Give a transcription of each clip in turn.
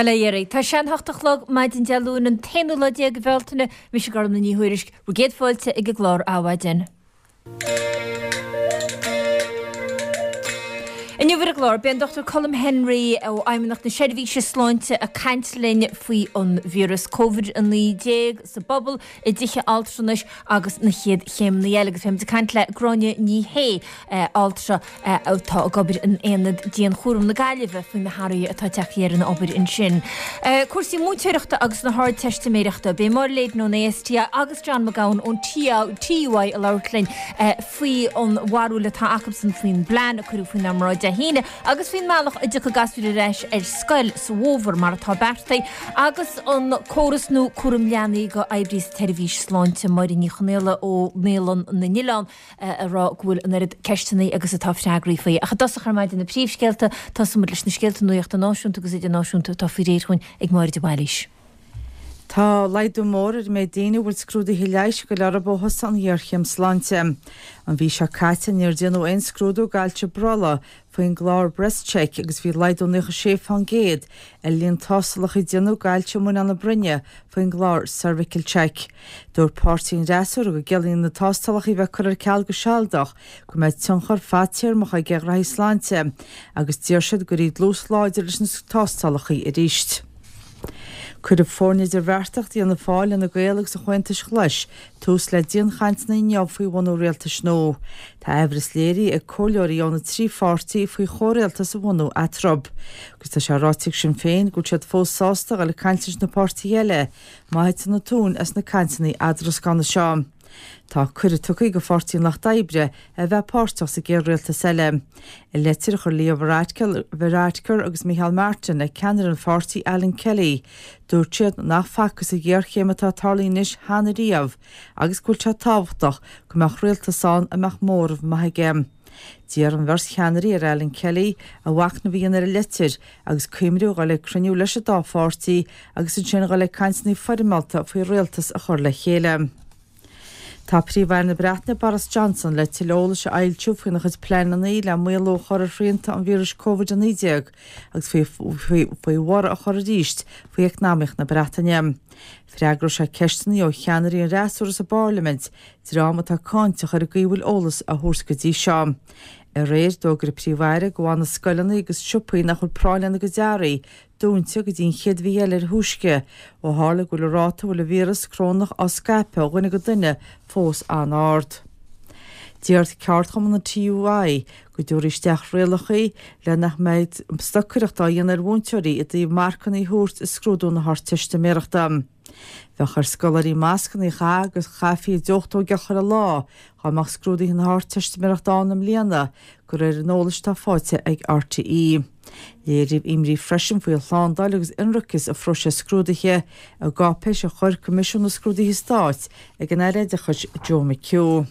Balayeri, tá sean hochtachlog maidin dealún an tenúla diag bheltana mis garm na níhuirisk brigade fáilte ag a glár áhaidin. In Uwer glár, ben Dr. Colm Henry ó aimimeach na séirvíse sláinte a caintlinn faoi an vírus COVID an lí déag sa bobbal I ddíche altranis agus na chéad chéim na ealagus fém de caintle gráine ní hé altra tá gobir an éad díon chórum na gaiileh faoi na Harí atá teachhéar an obair in sin. Cuasaí múteireachta agus na háir testaiméireachta, bé mar léad nó néastia agus John McGowan ón TUI a leirlinn faoi an warú le tá acabsan faoin blean a chuú faoin amráide híine agus fin máach a ducha gasú reis scoil sa bhóver mar atá bertaí agus an córas nó cuam leanaí go ébrís televís sláinte mar í chonéile ó mélan na Nílan ará ghfuil an arid ceistena agus a táfteagraí faoi. A chadosach ar maid in na príomhscéalta tá sumar leis na scéalta nuocht a náisiúnta agus idir náisiúnta tá fi réirchuin ag mar de bhailis. Tá leidú mór mé daine bhfuil scrúda hiileis go learbó hosan dhearchéim sláinte. An bhí se caiite níor déanú ein scrúdú gaiilte brala faoin glár breastcheck agus bhí leidú nucha sé fan géad líon tásalach I déanú gaiilte mún an na brinne faoin glár cervical check. Dúir pártíín réasúr go gelíonn na tástalach I bheith chuir ceall go sealdach go méid tunchar fatíir mo cha geagra sláinte agus tíir siad go ríd lús láidir leis na tástalachí I ríist. Cud a fórnid bhharteach díana na fáil na Gaeilge sa chuintis chluis, tús le díon chaintna neamh faoi bhhanú réalta snó. Tá ebris léirí ag cóileoirí ó na trí fáirtaí faoi chóréalta sa bhhanú atrob. Gus tá se ráitiigh sin féin go siad fós sásta a le caintis na pártaí eile, maithe na tún as na caintnaí adras gan na seám. Tá cuir tucaí go fortíín nach daibre a bheith páirteach sa géir réalta selle. I letir chur Leo Varadkar agus Michael Martin ag ceanar an fortíí Alan Kelly, dúirt siad nach facus a géir chéimetá tarlínis hána riamh agus gúil se tábhachtach go meach réalta san a meach mórmh maithe gem. Díar an bhers cheanarí ar Alan Kelly a bhaicna bhíon ar a letir agus cuimriú gáil le cruniú leis a dá fortíí agus an sin gáil le caintnaí forimalta faoi réaltas a chur le chéile. Tá príomhhair na Breatna Boris Johnson le tilóla se ailtiúfhin nach chud pleananaí le méló chor rianta an vírus COVID-19 agus faoi war a chor ríist faoi eacnámiach na Breataine. Freagrú se ceistanaí ó cheanarí an réasúras a Parliament dráma tá cáinte chuir a gíbhfuil ólas a thuascadí seo. A réir dógur a príomhhaire go bhhain na scoileanna agus siúpaí nach chur práileanna go dearaí dúnte go dtíon chéad bhí eile ar thuisce ó hála go le ráta bhfuil a vírus crónach á Skype ó ghuine go duine fós an ard. Díart ceart chum na TUI go dúiristeach réalachaí le nach méid stocurireachtá dhéanaar bhúnteirí I dtí marcannaí thuairt is scrúdú na thart méireachta. Bheith ar scolarí máscannaí cha agus chafií deochtó gechar a lá chaach scrúdaí na thart méireachtána líana gur ar an nólas tá fáite ag RTE. Léirigh imrí freisin faoi chláándáil agus inruchas a froise scrúdathe a gápéis a chuir comisiún na scrúdaí stáit ag an éireide chuid Joe McHugh.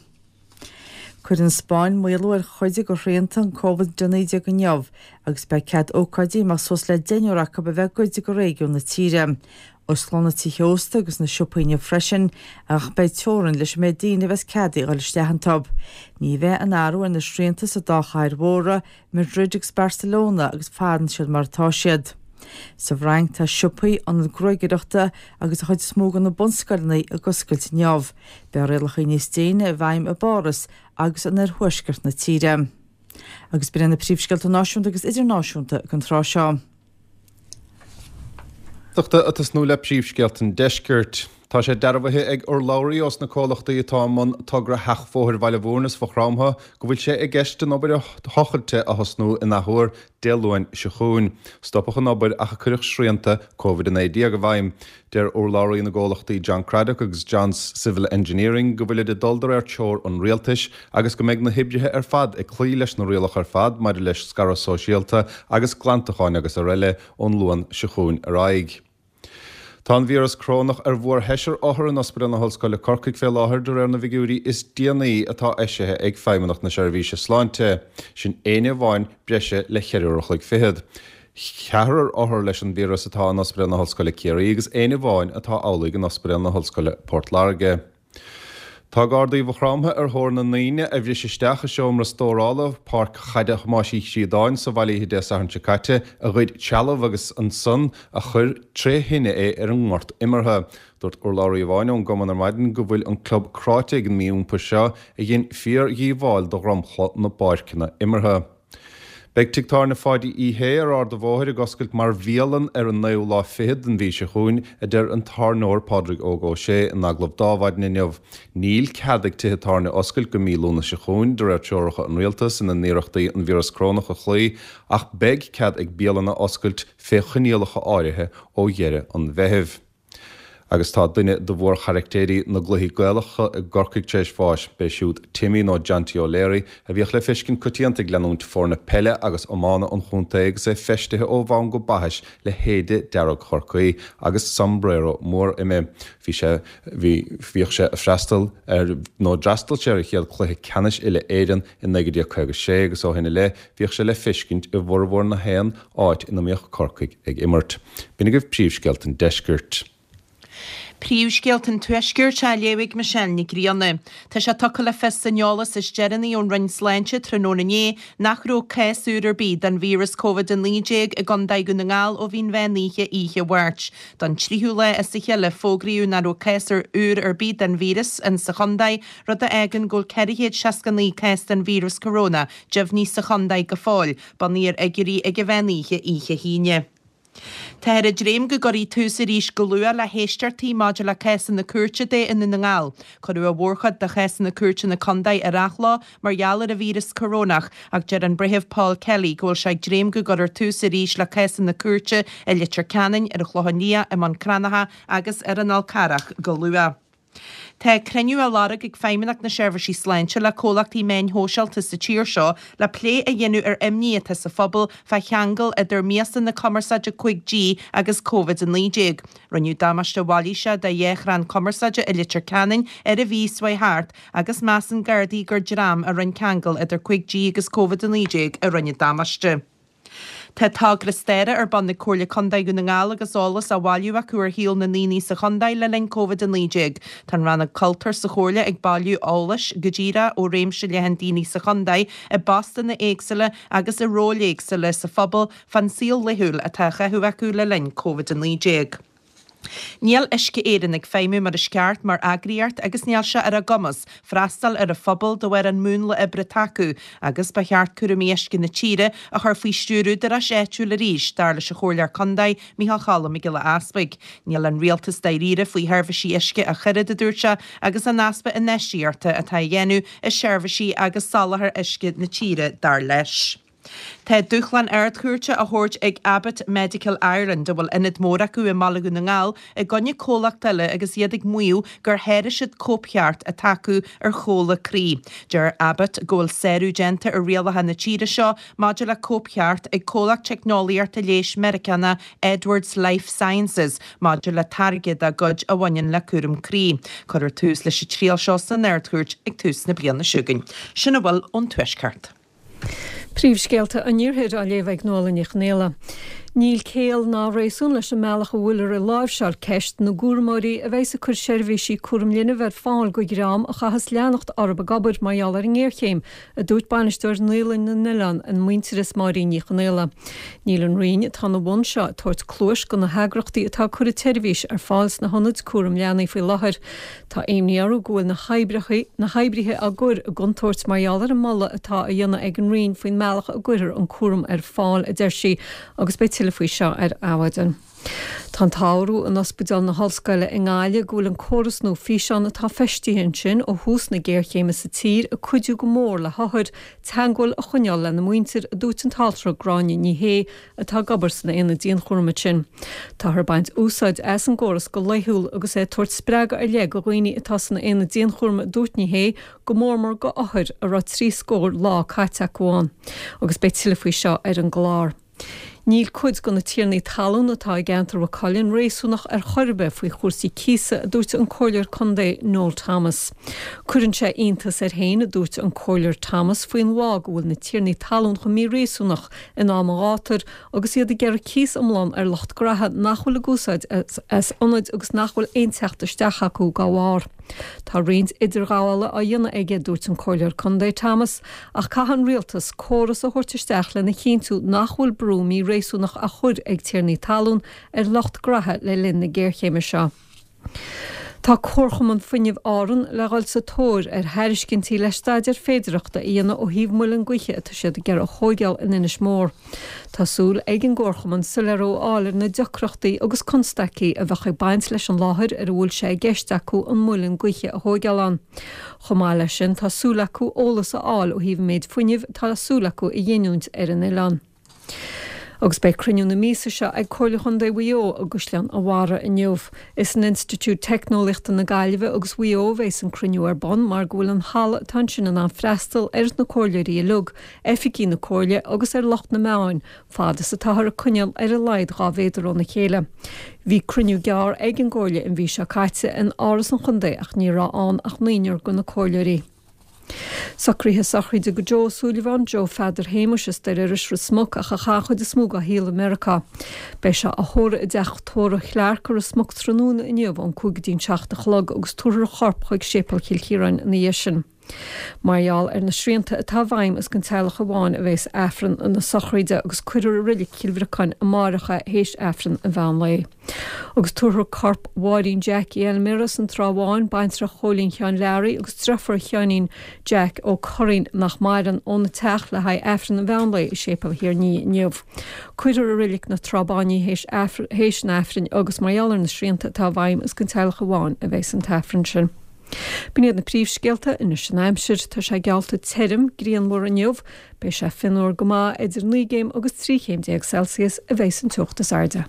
Cuir in Spáin muú ar chuide go réanta an COVID-19 go neamh agus be cead ócáidí mar sos le déineach a bheith goide go réigiú na tíre. Oslána tíosta agus na siúpaine freisin ach bei teorann leis mé daine bheits ceadaí á leistean tab. Ní bheith an áú ar na sréanta sa dáchair mhóra Madrid agus Barcelona agus fadan siad martá siad. Sa bhreang tá siúpaí an groigireachta agus a chuid smógan na bonscailnaí a goscailt neamh, be réalacha níos déine a bhaim a Boris agus an ar thuisceart na tíre. Agus bí na príomhscéalta náisiúnta agus idirnáisiúnta gan trá seo. Tuachta atas nó le príomhscéalt an deisceart. Tá sé dearbhathe ag urlabhraí os na cólachtaí atá man tugra heachfóthir bhaile bhórnas fachrámtha go bhfuil sé ag gceiste nóbair thochailte a thosnú in nathúir déalúin se chuún. Stoppach an nóbair a chuirich sríanta COVID-19 go bhaim. Deir urlabhraí na cólachtaí John Craddock agus John's Civil Engineering go bhfuil de duldir ar teoir an réaltais agus go méid na hibrithe ar fad ag clí leis na réalach ar fad mar leis scara sóisialta agus glantacháin agus a riile ón luan se chuún ar aig. Tá an vírus crónach ar bhór heisir áthar an ospidal na hallscoile Corcaigh fé láthair do na bhígúirí is DNA atá éisithe ag feimimeach na seirbhíse sláinte, sin éine bháin breise le cheiriúach le fihead. Chearar áthar leis an vírus atá an ospidal na hallscoile Ciaraí agus éine bháin atá álaigh an ospidal na hallscoile Port Large. Tá gardaí bhrámtha ar thór na naine a bhrí isteach seom ra stórálah park chaide máí siadáin sa bhí de an Chicate a chuid tealamh agus an sun a chur tré hinine é ar an mort imirthe. Dúirt Urlaurí bháine an goman ar maidin go bhfuil an club chráite an míúmpa seo a gin fíor dhíomháil do ramchla na barcinna imirthe. Beg tigtar na fáidí ihe ar do bmhthir a goscailt mar bhíalan ar an 9 lá fiad an bhí se chuin a d ar an tarnóir Padraig ógó sé an aglah dáhaid na neamh. Níl ceadaigh tutharna oscailt go mílúna se chuin de raibh teoracha an rialtas in na níireachtaí an víras crónacha chlí ach beg cead ag bíalanna oscailt féchaníalacha áirithe ó dheire an bheitheh. Agus tá duine do bhór charactéirí na gluhí gailecha a gorcaigh tééis fáis be siúd Timmy nó Janty O'Leary a bhíoch le fiscin cotíanta glenúnt fórna pelle agus omána an chuntaigh sé feistethe ó bhain go bahais le héide dearg chorcaí agus sombrero mór ime. Bhíoch sé a freistal ar nó drastal sé a chéad chluthe canis ile éan in 1956 agus ó hinna le bhíoch sé le fiscint i bhór na héan áit ina míoch corcaigh ag imirt. Bína goibh príomhsceilt an deisgirt. Príomhsceilt an tuisgur se léigh me seannig ríanna. Tá se tucha le festanneolalas is deannaí ón rinn sláinte trónané nach ró céúr bíd an vírus COVID an líéig a gandaid go na ngáil ó bhín bheníe ihe bhairt. Don tríú le is le fógraíú na ró céir úr ar bíd an vírus an sa chandaid rud a aigen ggóil 460 céist an vírus corona, jebh ní sa chandaid go fáil, ban níor aigurí ag go bheníe ihe híine. Táir a dréim go gorí túsa ríis go lua le héisteartí maidir le césan na cuairte dé in na ngáil, chuú a bhórchad de chésan na cuairte na condaid arachlá mar geallar a vírus coronach ag dear an britheh Paul Kelly ghfuil se dréim go gorir túsa ríis le césan na cuairte i litir canin ar a chlohannia i man cranacha agus ar an alcarach go lua. Tá creniu a larag ag féimeach na seirbhísí sláinte le cólachtaí main hósealta sa tíir seo le plé a dhéanú ar imníocha sa phobal fe cheangal idir miastan na commerceide 5G agus COVID an líéig. Raniu damáiste bháilíse de dhéchran commerceide i litir canin ar a bhí swaithart agus meas an gardaí gur dram a rin cheangal idir 5G agus COVID an líéig a rinne damáiste. Tá tágra stéire ar ban na cóirla condaid go na ngáil agus álas a bhailiú a cuair híal na níní sa condaid le len COVID an líéig. Tá ranna cultar sa chóirla ag bailú álas go ddíra ó réimse le hen daoine sa condaid i basta na éagsile agus i róla éagsile sa phobal fan síl lethúil a techa thu acu le len COVID an líéig. Níl isce éan ag féimú mar a sceart mar agriart agus níl se ar a gomas, freistal ar a phobal do bhar an mún le ibre taú agus ba cheart cura méisci na tíre a chuir faoi stúrú de a séú le ríis dar le se chóirlear condaid Mícheál Chalam go le aspaig. Níl an rialtas daíre faoi tharbhsí isce a churid a dúirte agus an aspa in neisiarta atá dhéanú i seirbhsí agus salathar isce na tíre dar leis. Tá dúchlan airtchuirte a thuirt ag Abbott Medical Ireland do bhfuil inad mór acu i malagu na ngáil i gonne cólachtaile agus iad muú gur héiriisiid cópcheart a taú ar chola crí. Dear Abbott ggóil séú genta ar rialathe na tíre seo maidir le cópcheart ag cólach technoliaart a léis Americana Edwards Life Sciences maidir le targad a gud a bhain le cuam crí. Chur tús leis tríal seo san airtchuirt ag tús na bliana siúgain. Sinna bhfuil ón tuisceart. Príomhsceilte a níorthaid a léomh nóla néla. Níl céal ná rééisún leis an meach a bhfuilir a láimhseáil ceist na gúrmóí a bheits a chur seirbhísí cuam lína bheit fáil go grám a chahas leannacht arba gabair maiall ar an ggéirchéim a dúirt banisteir nílan na Nilan an muinteras marí níchanéla. Níl an riin tá na bhain seo tuairt clúis go na heagrachtaí atá chur teirhís ar fáils na honid cuam leannaí faoi láthair. Tá éimníarú ghfuil na haibrithe a gur a guntóirt maiall ar an mala atá a dhéanana ag an riin faoin meach a gcuir an cuam ar fáil a d'eirsí agus be faoi seo ar áhaidan. Tá táú an ospidal na hallscoile in gáile ghúil an choras nó físeán atá festíonn sin ó hús na ggéirchéime sa tír a chuidiú go mór le hathair teangáil a chuneáil le na muintir a dút an taltra gráine ní hé atá gabar sanna ina díon churma sin. Tá th baint úsáid as an ggóras go leithúil agus é tuairt spreaga ar le go ghaoine atá sanna ina díon churma dút ní hé go mórmór go áthir a rá trí scór lá caiite goháin agus be tiile faoi seo ar an glár. Níl cuid go na tíarnaí talún atá gentar bhcáilinn rééisúnach ar chorbe faoi chósaí císa a dúirt an cóilear Condé Noel Thomas. Cuirann sé aontas ar héin a dúirt an cóilear Thomas faoin bhág bhfuil na tíarnaí talún go mí rééisúnach in ámáátar agus iad a ggéir cíos omlán ar locht gratha nachhfuil a gúsáid as ionid agus nachhfuil aonteachta steach acu gá bhár. Tá rions idirgála a dhéanana aige dúirt an choilear Conde Thomas ach caihan rialtas córas a thuirteisteach le na chéintú nachhfuil brúmí réasúnach a chud ag tíarnaí talún locht grathe le linn na géirchéime seo. Tá córcham an funineh áran le gáil sa tóir heiriscintí le staidir féidireachta íana ó híomh muilin gcuiche atá siad gur a chóigeal in inis mór. Tásúil ag an gcórchaman sa leró áir na deocrochtaí agus constaí a bhecha baint leis an láthir ar bhfuil sé gceiste acu an muilin gcuiche a chóigeán. Chomáile sin tásúla acu ólas a áil ó híomh méid funineh tásúla acu i dhéanúnt ar an Ileán. Agus bei cruniú na mísa se ag choirlachan de WIO agus lean a bhara inniuh. Is an Institút Technoliachta na Gaillimhe agus WIO bheits an cruniú ar bon mar ghfuil an hall tansin an freistal na cóirleirí a lug, efficí na cóirle agus locht na meáin, fáda sa táthar a cuineal ar a leid gá féidirón na chéile. Bhí cruniú gear ag an ggóirle in bhí se caite in áras an chundé ach ní rá an ach níor go na cóirleirí. Sacríthe sachríide go Joe Sullivan, Joe Feder Hamish is der iris smog a chacha de smog a híl America. Bei se a thóra i d deach tóra chlearcar a smog trónúna inniuh an cúgadín seachta chlog agus túra chorp chuig sépal Kilcíran na dhéisisin. Marial na sríanta atá bhaim is gan teilech amháin a bheits Afran an na sachríide agus cuidir a rilig cilbhrachain a máracha héis Afran a bhean lei. Agus túthra corp Waidín Jack Elmiras an tráháin baintra cholín chean Larry agus trefar cheanín Jack ó chorín nach maidan ón na teach le haid Afran a bhean lei i sépal hir ní inniuh. Cuidir a rilig na trábáí héis na Afran agus Marial na sríanta atá bhaim is gan teilech amháin a bheits an Afran sin. Bíad na príomhscéalta ina Sinnéimsir tá sé gealta terim gríon mór aniuh, bei sé finúir go má idir 9 agus 3 Celsius a bheits an tuachtas airde.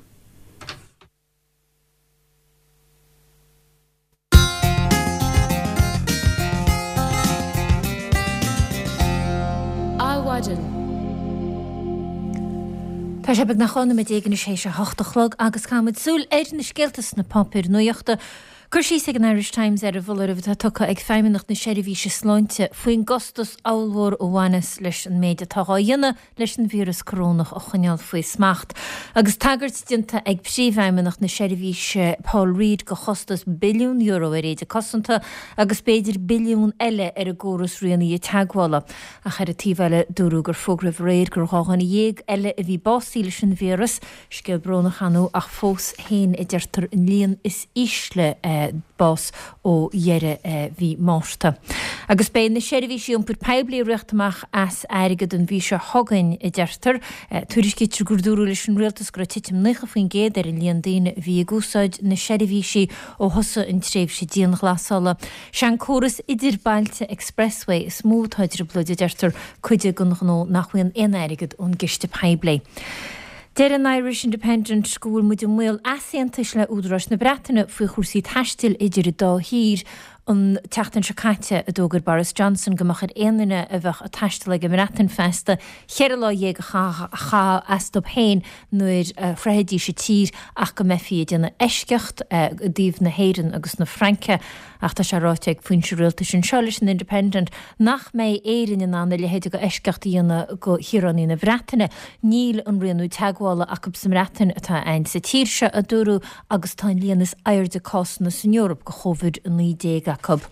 Tá sé beh nach chuna me dégan sé se 8 agus chaid súil éidir na scéaltas na papir nuochta. Cursí sig an Irish Times ar a bhfuil a bheit tucha ag feimimeach na seirbhí se sláinte faoin gostas áhór ó bhhanas leis an méide tá dhéine leis an vírus corónach a chuneal faoi smacht. Agus tagart dinta ag príomhheimimeach na seirbhí se Paul Reid go chostas €1 billiún a réide cosanta agus beidir billiún eile ar a ggóras rianaí teaghála. A chuir a tíhile dúrú gur fógrah réir gur cháchanna dhéag eile a bhí básí leis an vírus, scéal brona chanú ach fós héin i deirtar an líon is ísle bás ó dheire bhí másta. Agus bé na seirbhí siúmpur peblií riachtamach as airigad an bhí se thugain i deirtar, tuairiscítear gurdúrú leis an rialtas gur titim nucha faoin géad ar an líon daine bhí gúsáid na seirbhí si ó thosa an tréimh sé díon glasala. Sean córas idir bailte Expressway is smúthaidir blúd i deirtar chuide gunó nachhuion in airigad ón giste peblií. Deir an Irish Independent School muid an mhuiil asiantais le údras na Breataine faoi chósaí taistil idir a dá hír an teachtain se caite a dógur Boris Johnson gomachar éanaine a bheith a taistil ag an Breataine festa cheir lá dhé cha astab héin nuair freidí se tír ach go mefií déanana eiscecht díomh na héireann agus na Franke ach tá se ráite ag faoin siúilta sin seolis an Independent nach mé éireann in anna le héidir go eiscecht íana go hiranní na Breataine níl an rianú teaghála ach go sam Breataine atá ein sa tíirse a dúrú agus tá líananas airde cosna san Eorop go chovid an 9 Jacob.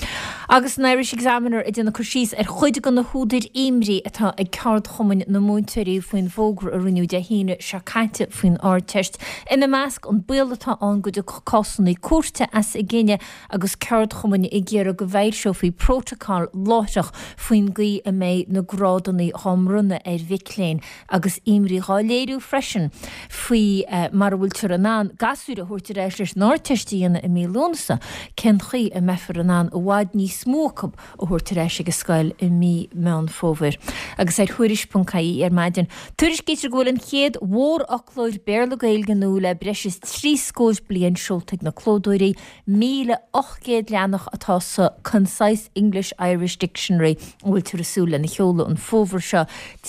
Agus an Irish Examiner i dna chuirsís ar chuide go na húdir imrí atá ag ceard chumainn na múinteirí faoin bhógra a rinneú de híine se caite faoin áirteist. Ina measc an bualatá an go de cosannaí cuarta as i gine agus ceard chumainn i ggéar go bhhéir seo faoi protocol láiteach faoin gaí a méid na grádannaí thomrunna ar bhicléin agus imrí gáléirú freisin faoi mar bhfuil tar anán gasúra thuirtar éis leis náirteistíana i mílónasa cen chuí a mefar anán a bháid ní smócab ó thuirtar éis go scail i mí meán fómhair. Agus ar thuiris.caí ar maidin. Tuairiscítear go bhfuil an chéad mhór ochlóid béarla gaeilge nó le breis 3 scóis bliain seoltaigh na clódóirí 1800 leanach atá sa Concise English Irish Dictionary bhfuil tú rasúla na cheola an fómhair seo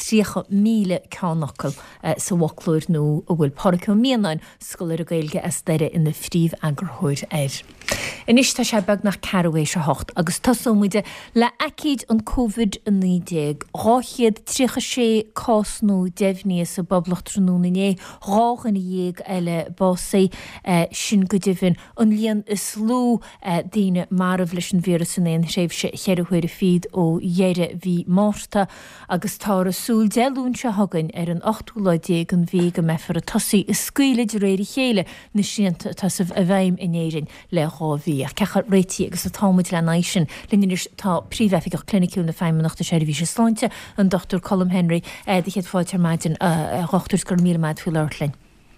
3,000 ceannacail sa bhoclóir nó a bhfuil páracha míonáin scoil ar a gaeilge as deire ina phríomh agurthóir air. Inis tá sé bag nach carhééis a hocht agus tasóide le acíd an COVID an 19 ráchiad 36 cásnú defhníos sa bablacht trúnané ráchan dhéag eile básaí sin go difin an líon is slú daine marmh leis an víras san éon séh se cheirhuiir fiad ó dhéire hí máta agus tá a súl deún se hagann an 8 an bhé go mefar a tosaí is scuile de réidir chéile na sianta tasamh a bhaim in éirin le ráhí a cechar réití agus a támuid le naisin linnidir tá príomhhefiigh clinicú na feimmenachta séidir bhí se sláinte an Dr. Colm Henry de chéad fáilte maidin rochtúrs gur míle maid thuúirlein.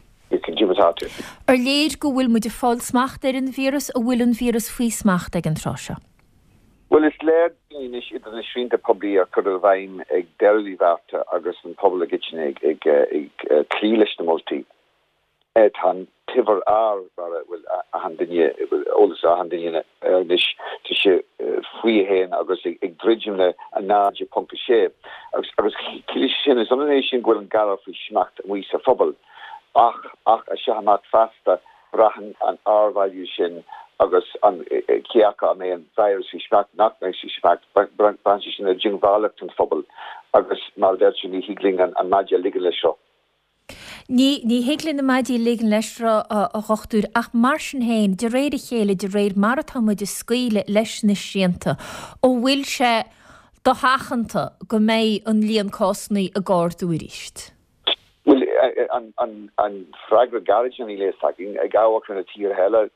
Léir go bhfuil mu de fáil smacht ar an vírus a bhfuil an vírus faoi smacht ag an trase. Well, is leir is idir na srínta poblí a chur a bhaim ag deirlíhharta agus an pobl a gitsin ag clíleis na moltí. Tá tiver bhfuil a handinne ólas a handinne nis tu sé faoi héin agus ag dridjimle a náide pompa sé. agus clí sin is anéis sin ghfuil an galar faoi smacht a mí sa phobal. Ach a se hamat fasta brahan an ávalú sin agus an ciaca mé an virus fi smacht nach me si smacht ban sin a jingvalach an phobal agus mar sin ní higling an madia ligan le seo. Ní hélinn na maidí ligan leisra a chochtúr ach mar sin héin de réidir chéile de réir marathmuid de scuile leis na sianta ó bhfuil se do hachanta go méid an líon cásnaí a gáardú riist. Well, an fragra garage an ile sagin a gawak na tier hella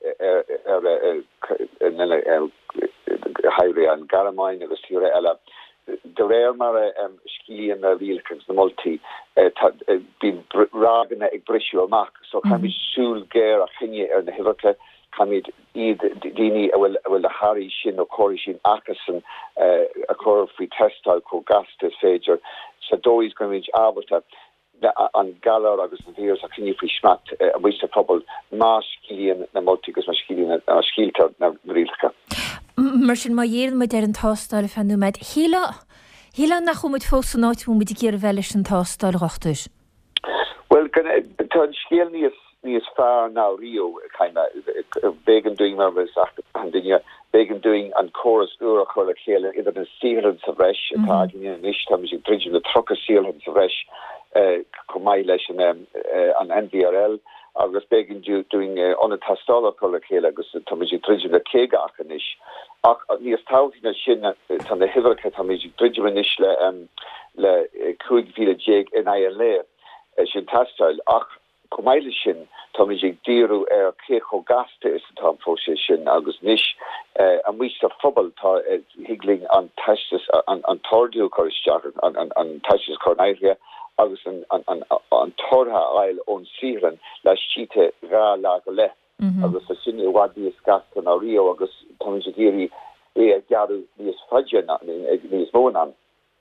highway an garamain agus tier hella de rare mar ski an wheelkins na multi bin ragna ag brisio mak so kan vi sul ger a chinje na hiverke kan vi dini will a Harry sin o chori sin akasen a chor fri testal ko gastes fager so do is going to an galar agus an vírs a chinni fri smacht a wis a pobl más skilíon na multigus mar skilíon a skiltar na rilcha. Mar sin má dhéan me ar an tástal fanú meid híla nach chumid fós an áitmú mit ggéir bheis an tástal rochtúis. Well tá scéal níos fear ná Rio kinda vegan doing mar an dinne vegan doing an choras ura chola chéile idir an sílan sa bhreis atá níos tá music dridgin na trocha sílan sa bhreis komai leis an NVRL agus begin doing on a tastal chola chéile agus tá music dridgin na céga achanis ach níos tána sin tan na hivercha tá music dridgin is le cuaig vile jeg in ILA sin tastal ach komaile sin tá music díru cécho gaste is an fóse sin agus nis an mí a phobal tá higling an tastes an tordú choisteach an tastes cornéria agus an torha ail ón siren le síte rá lá go le agus a sin wadí is gas an a Rio agus tá music géri garu níos fadja níos mó an.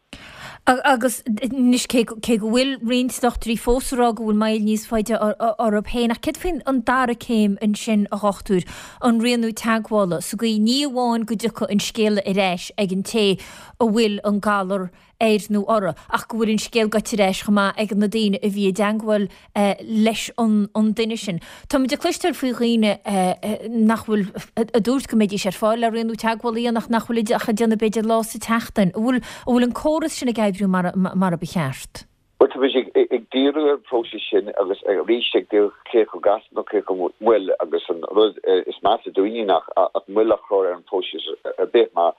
Agus níos cé bhfuil rionsachtarí fósará go bhfuil mail níos fáide ar a péin ach cid fin an dara céim in sin a chochtúr an rianú teaghála so go ní bháin go ducha an scéile i réis ag an té a bhfuil an galar éir nó ora ach go bhfuil an scéal gote réis chumá ag na daine a bhí deanghfuil leis an duine sin. Tá de cluistear faoi riine nach bhfuil a dúirt go méidir sé fáil a rianú teaghálaí nach bhfuil a deanna beidir lá sa teachtain bhfuil an choras sin a gaibhrú mar a becheart. Wat ik dieru processin agus ri deel keko gas no keko well agus an is maat doing nach at mullachor an proces a bit maar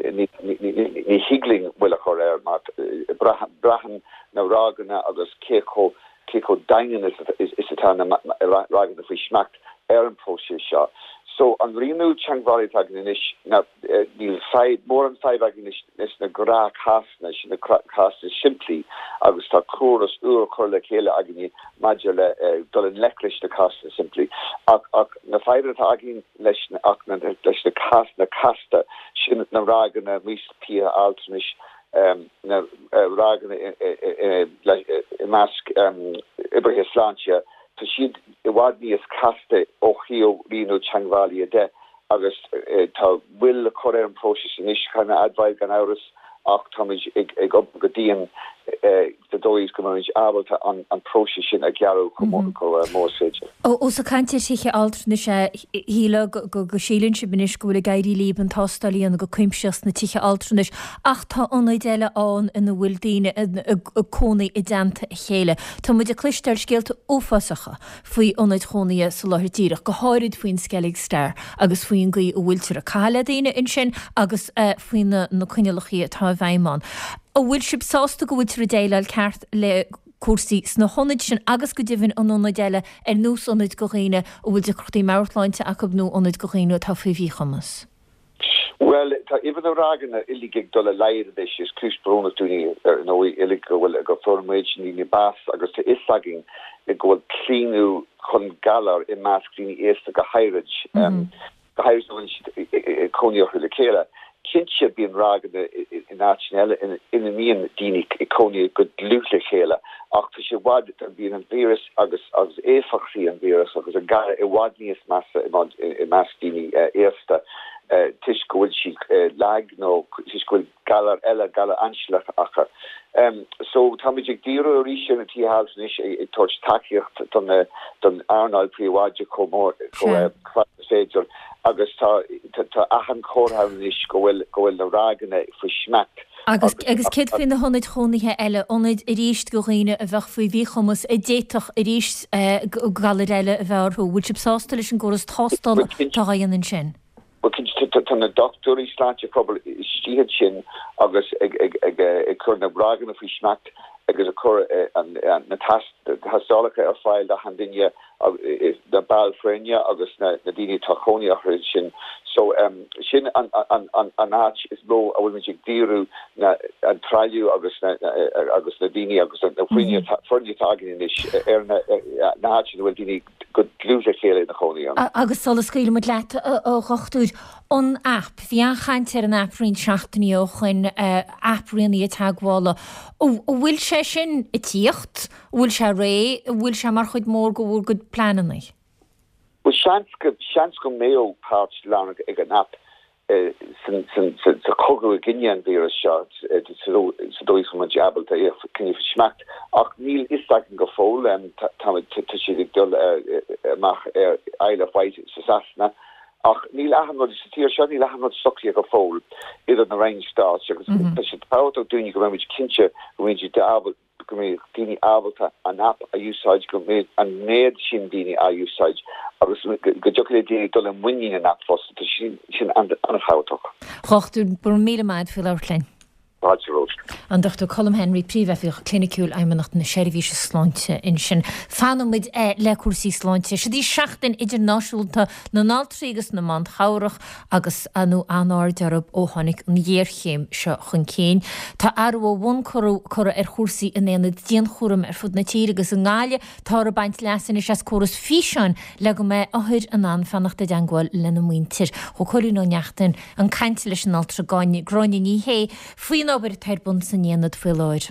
ni higling willachor maar brahan na ragena agus keko daingen is het aan ragen de frishmacht an proces ja. So an rinu changvari tagnish na the side more on side agnish na gra castna na cast is simply agus ta chorus ur chola kele agni majele dolen leklish the cast simply na fiber agin lesh na akna lesh the cast na casta shin na ragana mis pia altnish na ragana mask ibrahim so she'd wadni is caste o hio rino changvali de agus ta will the current process in ish kind of advise gan auras ach tomage ig obgadien de dóis gomuid abalta an próise sin a gearú mór séide. Ó sa cantir siche altna sé híle go sílinn se benis gohfuil a gaiirí líban tástalíon go cuiimseas na tiche altrunis ach tá onaid eile an in na bhfuil daine a cónaí i danta a chéile. Tá muid a clisteir scéalta ófasacha faoi onaid chonaí sa láthirtíireach go háirid faoin sceigh stair agus faoin gaí a bhfuiltear a cáile daine in sin agus faoin na cuinealachaí atá bhaimán. A bhfuil sib sásta go bhfuiltear a déile ceart le cuasaí sna honid sin agus go dtíhann an óna deile nús ónid go chéine ó bhfuil de chutaí máirtláinte a go nó ónid go chéine tá fihí chamas. Well, tá even a ragan illig dolle leir is krusbrona túni no illig go forméid ní bas agus te isagin go cleanú chun galar I mas clean ésta go heirid go heirid koniochle kele. Kindse bín ragade in nationale in mian dinig ikonie go luúle chéle ach se wad bín an virus agus éfachí an virus agus a gar wad níos massa I masdini ésta tiisgoil si lag no tiisgoil galar ella galar anslach acha so tamig diro ri a tí halnis e torch takeocht don Arnold priwaja komor féidir agus tá achan chorhanis gohfuil na ragane fu schmeckt. Agus cid fin na honnaid chonithe eile onid I ríist go chéine a bheith faoi bhí chumas I déach I ríist galar eile a bhearthú, bhúil sib sásta leis an goras tástal táhaíon an sin. Tan na doctor I sláinte probably stíhead sin agus ag chur na bragan a fao schmeckt agus a chur na hasdálacha ar fáil a handinne na balfrenia agus na dini tachonia sin so sin an áit is lo a bhfuil magic díru na an traiú agus na dini agus na fuine tagin is na áit bhfuil dini go glúse chéile na chonia. Agus solas scaile mu leat ó chochtúid an app bhí an chaintear an aprín seachtaí ó chuin apríonnaí a taghála ó bhfuil sé sin I tíocht bhfuil se ré bhfuil se mar chuid mór go bhfuil go plananna. Well seans go méo part lá ag an app sa cogu a Guinean virus shot sa dóis go man jabal a cynni schmeckt ach níl is go fól si dul mach eile white sa sasna ach níl ahanod sa tíir se níl ahanod soci go fól idir na range stars se pá dúnig go méid kinse go mé de go mé dini abalta an app a úsáid go mé an néad sin dini a úsáid agus go jole dini dul an winning an app fos sin an hátach. Chochtú bur míle maid fi leirlein. An Dr. Colm Henry príomhheith clinicúil aimimenacht na seirbhíse sláinte in sin fanmid le cuasaí sláinte. Se dí seachtain idirnáisiúlta na náltrígus na man chairech agus anú anáir dearab ó tháinig an dhéirchéim se chun céin. Tá arú bhain chora chusaí in éana díon chóm fud na tíre agus an gáile tá a baint lesan is as choras físeán le go mé áthir an an fannachta deangáil lena muintir. Cho choirú nó neachtain an caiinte leis an altra gráine ní hé faoin ábhar teirbun san éanad fuil áir.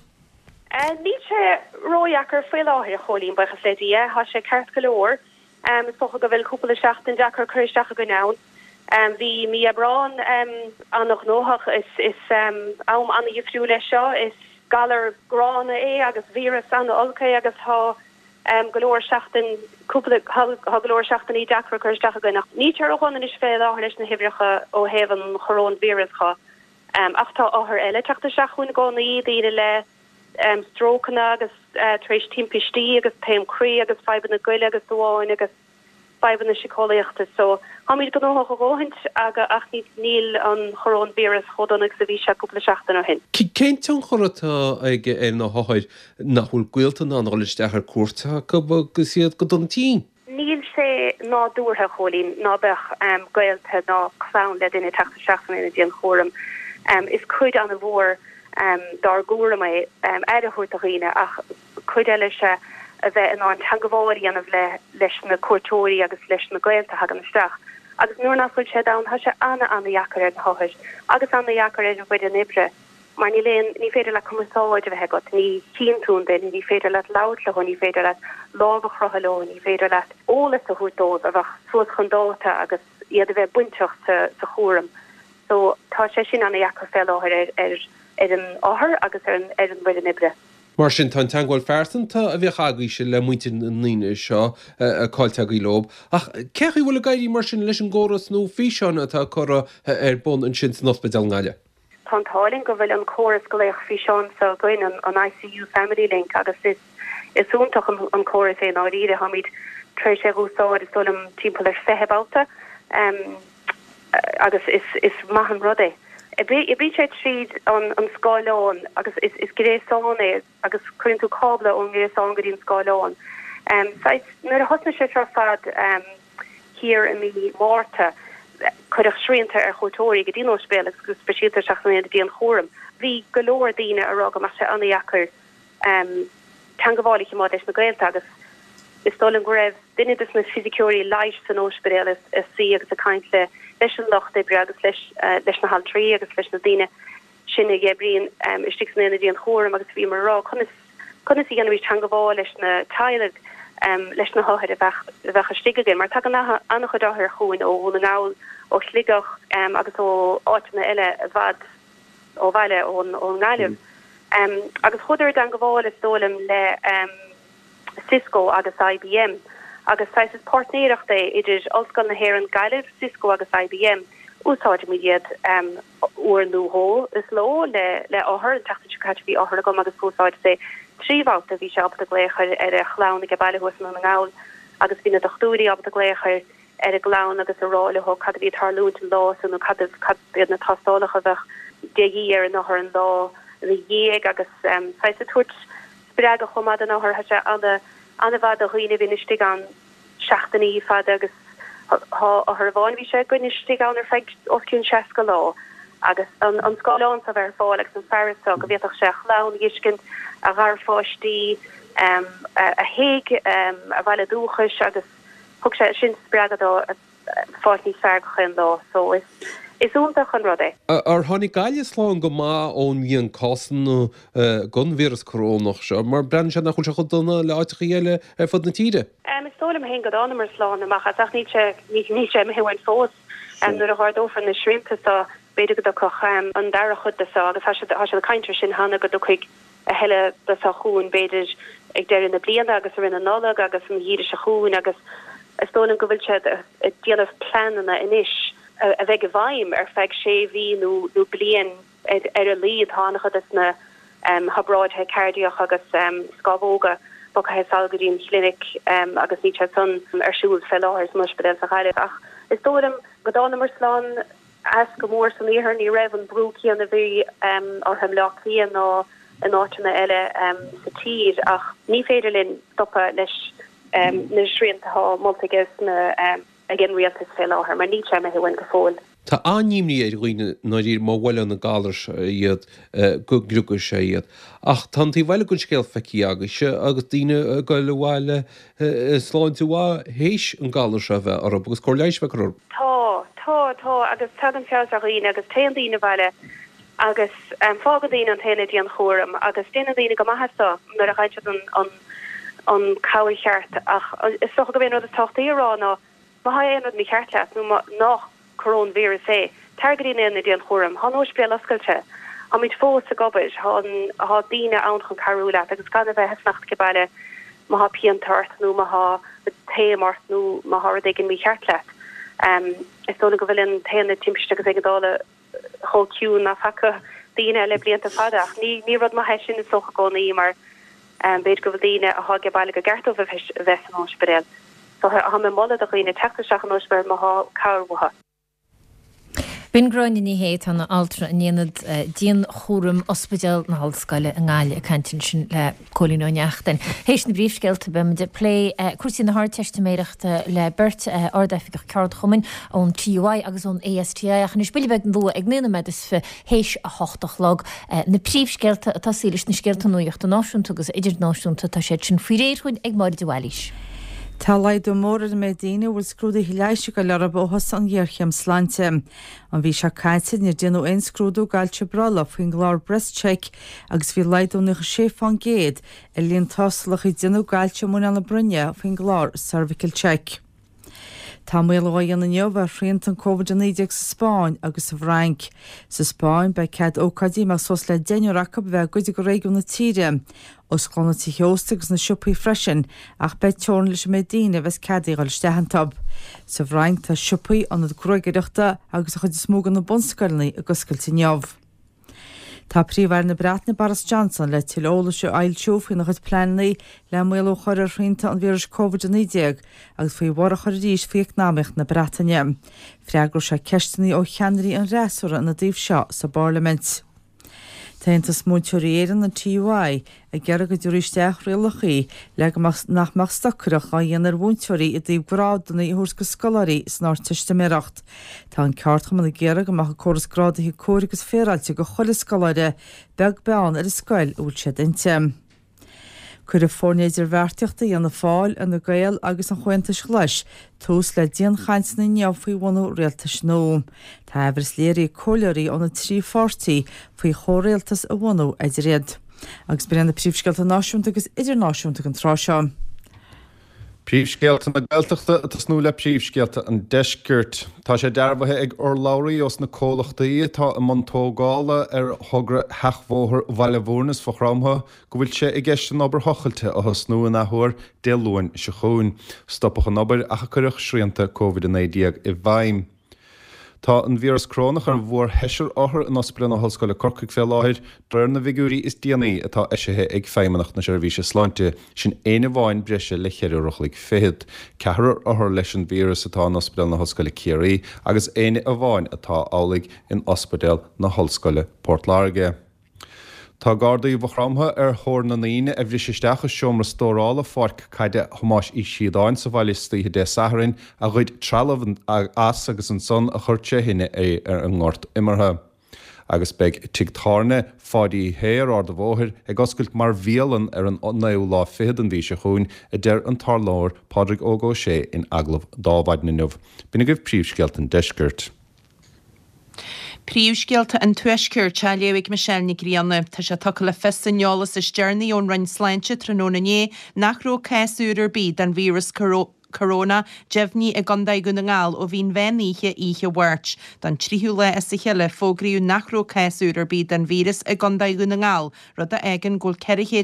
Ní sé róiachar fuil áthir cholín ba chaslédí há sé ceart golóir is focha go bhfuil cúpla seachtain dechar chuisteach go nán. Bhí mí a brán annach nóthach is am anna difriú lei seo is galar grána agus vírus anna olcaí agus há golóir seachtain cúpla golóir seachtain í dechar chuisteach go nach. Ní tear óchan is féil áthir leis na hibreacha ó héhan chorón víruscha. Achtá áthir eile teachta seachún gánaí daine le strócanna agus trééis timpistí agus peimrí agus feban na goile agus doháin agus feban na sicólaíochta so haid go nócha go bhhaint aga ach níl an chorón vírus chodanach sa bhí se cúpla seachtain ó hin. Céint an choratá ag na háid nachhfuil gcuilta ná leisteachar cuarta go siad go don tí. Níl sé ná dúrtha cholín ná beh gailta ná chlán le duine teachta seachtain ina díon chóm. Is cuid an bhór dar gúra mé chuirtaghine ach chuid eile se a bheith an tangahháí anmh leis na cuatóirí agus leis na gailta hagan isteach. Agus nuair nach chuid sé da tha se anna jacar an thois. Agus anna jacar an bhuiid an ibre. Mar ní léon ní féidir le cumáid a bheit got, ní cíntún den, ní féidir le láutla ní féidir le lábha chrothaló, ní féidir le ólas a chuúdó a bheith suas chundáta agus iad a bheith buinteach sa chóm. So tá sé sin anna jacar fel áthir an áthar agus ar an bhfuil ibre. Mar sin tá teáil fersan tá a bheith agaí se le muinte líine seo a cáilte í lob. Ach cechaí bhfuil gaiirí mar sin leis an ggóras nó fhí seánna tá chora ar bon an sin nospedal gáile. Tátáling go bhfuil an choras go léoch fhí seán sa goin an ICU Family Link agus is úntaach an choras é áíre hamid tre sé úsáid is dom timp leis fehebáta agus is mahan rodé. I brí sé tríd an sáán agus is gréáné agus chun tú cábla ón gréán go dtín sáán. nuair a hosna sé fad hir in mí Márta chuidir sríanta ar chotóí go dtíó spéle gus speisialta seachna a díon chóm. Bhí golóir daine a rag mar se anachar tan goháig má leis na Gaelta agus is stolen go raibh duine dus na fysiiciúí leis san óspedéil is si agus a caiintle leis an locht é bre agus leis na hal trí agus leis na daine sinna gebrion istí na díon chóm agus bhí mar rá chuna sí ganhí tan gohá leis na taileg leis na háid a bhecha stigagin, mar tak annach chudáthir chuin ó na náil ó sligach agus ó áitina eile a bhd ó bhaile ó náileh. Agus chuidir an goháil is dólam le Cisco agus IBM agus sais is partnéireach é idir osscoil na héir an gaiileh Cisco agus IBM úsáid míiad uair nóó is ló le áthir an teachtaí áthir gom agus úsáid sé tríhálta bhí se ab a gléchar ar a chlán ag bailehus na ngáil agus bhí na dochtúí ab a gléchar ar a glán agus a ráile ho cad bhí tarlún an lá san cad bead na tastálacha bheith déí ar an nachir an lá dhéag agus sais a tuairt spreag a chomad an áthir he se anna bhd a chuoine bhíiste an seachtaí fad agus áthir bháin bhí sé goiste an ar feid oscún seaca lá agus an sáán sa bhar fáil agus an ferrasá go bhéach se chlán dhiiscin a gar fátí a héig a bhile dúchas agus thug sé sin spreagadá fáilní fergachan lá so is úntaach an rud é. Ar tháinig gaiile sláán go má ón bhíon cásan gunvíras chorónach se, mar brenn se nach chuil se chudonna le áiticha dhéile ar fud na tíide. Is tóla hen go anna mar sláán amach ach ní sé hehain fós nuair a hardófar na shrimptá beidir go coch an dara chud agus has a caiintir sin hanna go do chuig a heile a chuún beidir ag deir in na bliana agus a rinne nálag agus an híidir se chuún agus tólan go bhfuil se a díanamh planna inis a bheith bhaim ar feig sé bhí nó blian ar a líad tháinecha is na habráid he cardíoch agus scabóga bo he salgadín clinic agus ní san arsúl fell áhars mu bedel a chaile ach is dóm godána mar slán as go mór san éhar ní raibh an brúki an a bhí or hem lechí an ná an áitina eile sa tír ach ní féidirlinn stoppa leis na sríantatá multigus na agin rialtas fell áhar mar ní me hehain go fóil. Tá aníimní é roioine náidir má bhile na gálas iad go grúgus sé iad. Ach tantí bhile gon scéal feici agus se agus tíine go le bhile sláin tú bhá hééis an gálas a bheith ar agus cóir leiis bheith ru. Tá agus tá an fear a roioine agus téan díine bhile agus fágadín an téile dí an chóm agus déana díine go maitha nuair a chainte an cabhair cheart ach is so go bhéon a tochtaí rá ná má ha éanad mí cheart nó nach coronavírus é targadíine na díon chóm há spé lascailte a míid fós a gobid há díine an chun carúla agus gan bheith hesnacht go bailile má ha piantart nó má ha témart nó má ha gin mí cheartlet. Is tóla go bhfuiln téanna timpiste agus ag dála choún na facha díine le blianta fadach. Ní rud má hesin is socha gcónaí mar beit go bhfuil díine a há go bailile go gartó bheith an óspedéil. So ha me molle a chuoine teachtaach an óspedéil má ha cabhartha. Bhín groin ní héit anna altra a néanad díon chóm ospedal na hallscoile an gáile a cantin sin le cholíneachtain. Hééis na bríomhsceilte be de lé cuasí na háir testméireachta le bert ordaifigach ceart chumin ón TUI agus ón ASTI ach nu spilbeh an bhua ag nuna me is fi hééis a hochtach log na príomhsceilte atá sílis na sceilta nuocht a náisiúnta agus idir náisiúnta tá sé sin fuiréir chuin ag mar de bhhailís. Tá leid do mór a médíine bhfuil scrúda hiléise go lerab óhas an gghearchéim slánte. An bhí se caiite ní déanú ein scrúdú gaiilte brala faoin glár breastcheck agus bhí leidú na sé fan géad i líon táslach i déanú gaiilte múna na brunne faoin glár cervical check. Tá méháin an jobh riint an COVID-19 sa Spáin agus sa Bhrainc. Sa Spáin be cead ócadí mar sos le déineachcha bheith goide go réigiún na tíre. Os glána tí heostagus na siúpaí freisin ach be teorn leis Medina bheits ceadaí gáil stehantab. Sa Bhrainc tá siúpaí an groigeireachta agus a chud smógan na bonscailnaí a goscailtí neamh. Tá príomhhair na Bratna Boris Johnson le tilolalas ail siúfaí na chud pleannaí le mé choir rianta an víras COVID-19 agus faoi bhar a chuir ríis faoicnáimeacht na Brataine. Freagra se ceistení ó cheannaí an réasúra na daobh seo sa Parliament. Taintas múteoréan na TY a gghearra go dúiristeach rialachaí le nach meach stacrach a dhéanaar búnteoirí i dtíobh grádanna i thuair go scolarí snáir tuiste méireacht. Tá an ceartcha man na ggéara go meach choras grádaí córagus féráilte go chola scolaire beag beán ar a scoil úl sé dinte. Cuir a fórnéidir bhharrteachta dhéanana fáil an na gael agus an chuintas leis, tús le díon chaint na neamhfaí bhhanú réaltas nó. Tá ehras léirí cóileirí an na trí fortaí faoi chóréaltas a bhhanú idir réad. Agus bíann na príomhscealta náisiúnta agus idirnáisiúnta an trá seo. Príomhscéalta na Gaeltachta a snú le príomhscéalta an deisgirt. Tá sé dearmhathe ag orlabhraí os na cólachtaí tá an montógála ar thugra heachmhóthar bhailehúrnas fo chrámtha go bhfuil sé i gceist an obair hochailte a snú an athúir déalúin se chuún. Stoppach an obair a chuireach srianta COVID-19 i bhaim. Tá an víras crónach ar bhór heisir áthar an ospedal na hallscoile Corcaigh fé láthir drar na vigúí is DNA atá eisithe ag féimeannach na seirbhíse sláinte sin éana bháin breise le chéireúchlaigh féad. Ceathrar áthar leis an víras atá an ospedal na hallscoile Ciarí agus éine a bháin atá álaigh in ospedal na hallscoile Portlarge. Tá gardaí bhchramtha ar thór na naoine a bhrísisteach seomra stórála farc caide thomáis í siadáin sa bhailistí de Saharin a chuid trealamh as agus an son a chuirte hinine é ar an ngort imartha. Agus beag tigtarne fádaí héir ar do bhóthir ag oscailt mar bhíalan ar an naú lá fiad an bhí se chuún a deir an tarlóir Pádraig Ógó sé in aglah dábhaid na nuh. Bína goibh príomhscealt an deisgirt. Príomhscéalta an tuisceir te léigh Michelle Nicríanna tá sé take le festaneolalas is dearnaí ón rain sláinte trónané nachró céúr bí den vírus Corona jefhní a gandaí gona ngáil ó bhín bhéníe ihe bhairt. Dan tríú le is sa cheile fógraíú nachró céúr bí den vírus a gandaí gona ngáil rud a aigen ggóil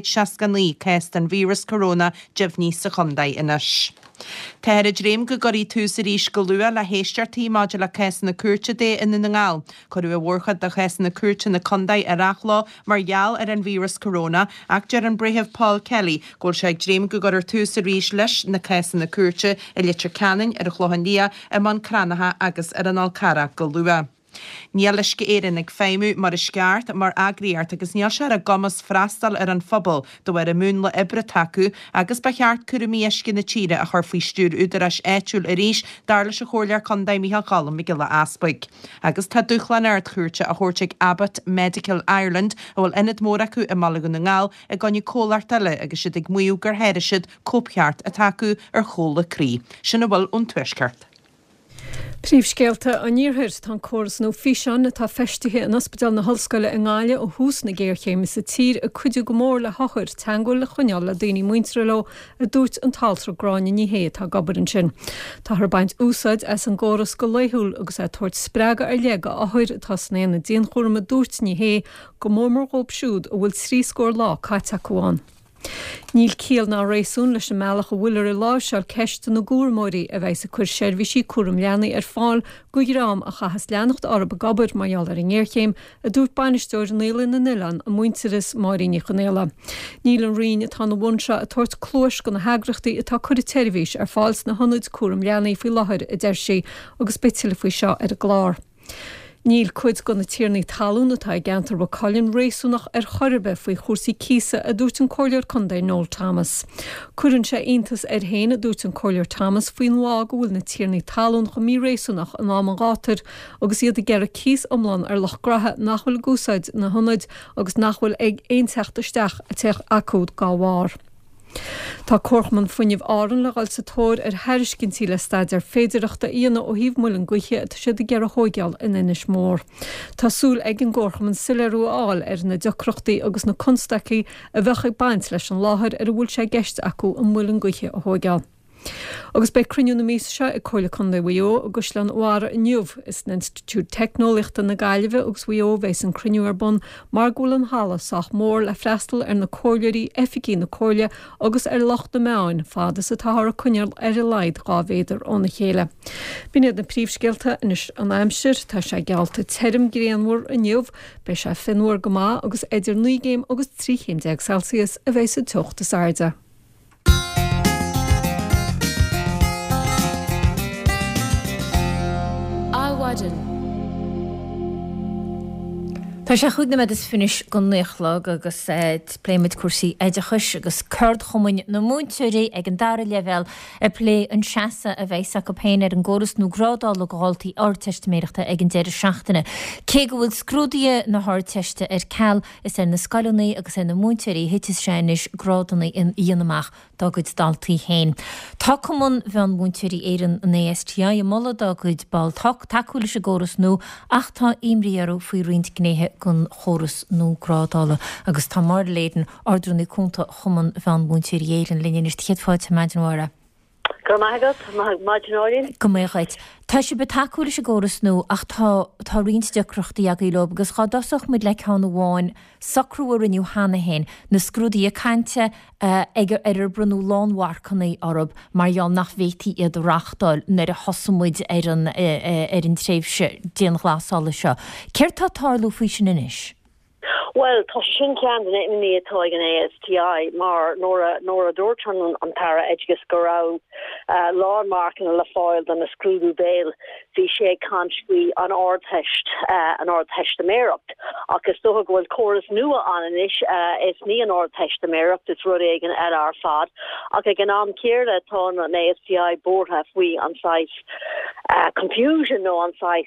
460 cés den vírus Corona jefhní sa gandaí inis. Teir a dréim go gorí túsa ríis go lua le héisteartí máidir le céis na cuairte dé in na ngáil, chuú a bhórchad de chéis na cuairte na condaid arachlá mar gheall ar an vírus Corona ach dear an bréithimh Paul Kelly ggóil sé ag dréim go gur túsa ríis leis na céis na cuairte i litir canin ar a chlóhandia a man cránatha agus ar an alcara go lua. Níl leis go éireann ag féimú mar is ceart mar agriart agus níl sé a gomas freastal ar an phobal do bhar a mún le ibre taú agus ba cheart curmí eiscin na tíre a chuir faoi stúr údaras éitiúil a ríis dar leis a chóirlear condaid Michael Callum me le aspaig. Agus tá dúchlan airt chuirte a thuirteigh Abbott Medical Ireland a bhfuil inad mór acu i malagan na ngáil a ganniu cólartile agus siad ag muú gur héiriisiid cópcheart a taú ar chóla crí. Sinna bhfuil ón tuisceart. Príomhscéalta an níorthir tá choras nó fiseán na tá feistithe an ospedal na hallscoile in Gáile ó hús na géirchéime sa tír a chuidiú go mór le hochar teangúil le chuineáil le daoine muintre le a dúirt an taltra gráine ní hé tá gabar an sin. Tá th baint úsáid as an ggóras go leithúil agus a tuairt spréaga ar léga a chuir atá snéanana díon chóirma dúirt ní hé go mór góp siúd ó bhfuil 3 scór lá caiite acuáin. Níl cíal ná réasún leis an meach a bhfuilir i lá seall ceiste na gúrmóirí a bheits a chuir seirbhísí cuairm leanaí ar fáil go rám a chachas leannacht arab a gabair maiall ar an ggéirchéim a dúirt bainisteoir Nílan na Nilan a muinteras máiríní chunéile. Níl an rion atá na bhainse a tuairt clúis go na heagrachtaí atá chuir teirhís ar fáils na honúid cuairm leanaí faoi láthir a d deir sé agus bitile faoi seo ar a glár. Níl cuid go na tíirnaí talún atá gentar ba Colin réasúnach ar chorbe faoi chósaí císa a dúirt an cóilear condaid Noel Thomas. Cuirann sé aontas ar héin a dúirt an cóilear Thomas faoin lá go bhfuil na tíirnaí talún go mí réasúnach an am an gátar agus iad a ggéar a cís omlan ar lochgrathe nachhfuil gúsáid na honnaid agus nachhfuil ag aonteachtasteach a teach acúd gáhár. Tá Corchman funineh áran le gáil sa tóir ar heiriscin tí le staid ar féidireachta íana ó híomhmúil an gcuiche a siad a ggéar a hógeal in inis mór. Tásúil ag an Corchman sileú áil ar na deocrochtaí agus na constaí a bhecha baint leis an láthair ar bhfuil sé gceist acu an múil an gcuiche a hógeal. Agus be cruniú na mís se i choile chun de bhuio agus lean uar nniuh is an Institute Technoliachta na Gaillimhe agus bhuio bheits an cruniú ar bun mar gúlan halasach mór le freistal ar na cóileirí efficí na cóile agus ar locht na meáin fada sa táthar cúneal ar a leid gávéidir óna chéile. Bíad na príomhscéalta inis an aimsir tá sé gealta terim gréanmhór a nniuh be se finúir go má agus idir 9 agus 3 Celsius a bheits a tucht is airde. Tá sé chuúd na me is finis go nuchlog agus pléimiid cuasaí éidechas agus curd chomuin na múnteirí ag an dara level a plé an seasa a bheits a go péin ar an ggóras nó grádáil go gáiltaí áirteisteméireachta ag an deidir seachtainna. Cé go bhfuil scrúdaí na háirteiste ar ceall is ar na scalaí agus ar na múnteirí hitis séis grádanna in íonamach dagad daltaí héin. Tá cumún bhean múnteirí éan an ASTI molla dagad bal takeúla se ggóras nó ach tá imríarú faoi roint gnéthe gon chóras nó grádála agus tá mar léden ardrúna cúnta chuman bhean múnteirí éan líine is chéadfáid maidirmhara. Go méid. Tá sé be takeúla se ggóras nó ach tá rionsdeachreachtaí ag lob agus chá dosach mud le cheanna bháin sacrúar iniu hána héin na scrúdaí a cainte ag ar brunú lánhharcannaí orb mar eall nach bhétaí iad reachtáil nar a hosamúid ar an tréimhse déan ghlasála seo. Céir tá tarlú faoi sin inis? Well, tá sin cean in ní atá an ASTI mar nóra dúirtún an tara edgus go rá lámark an le fáil an na scrúdú béil hí sé canscuí an áirtheist améireacht agus dócha gohfuil choras nua an is ní an áirtheist améireacht is rud éigen ar fad ach ag an am céirle tá an ASTI bórtha faoi an sais confusion no on sais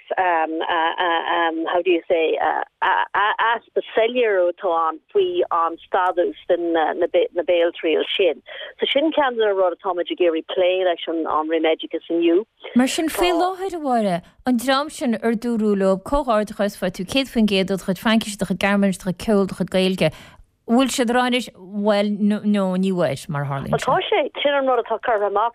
how do you say as the cellular to on we on status in na bail trail shin so shin can the rod automatic gary play on remedicus and you mar sin fé láthir bhire an dram sin ar dúrúlob cóáirchas fa tú céad fan géad chud Frankis de garmans de ceil de gailge bhfuil se ráis well no níhais mar Harling. Tá sé tin an rud atá chur amach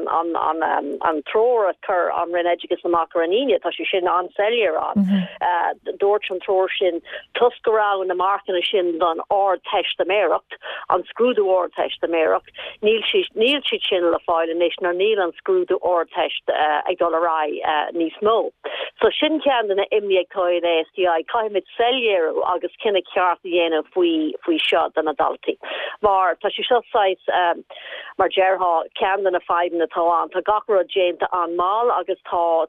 an tror chur an renedicus amach aníine tá sé sin an cellular an dúirt an tror sin tuscará na marcan sin don ár teist améireacht an scrúdú ár teist améireacht níl si sin le fáil inis nar níl an scrúdú ár teist ag dollarrá níos mó. So sin cean na imní ag táid ASTI caiimid cellular agus cinna ceart dhéanamh faoi seo den adulti. Mar tá si seo sais mar Gerha cean na 5 na tá an tá gachar Jane an mal agus tá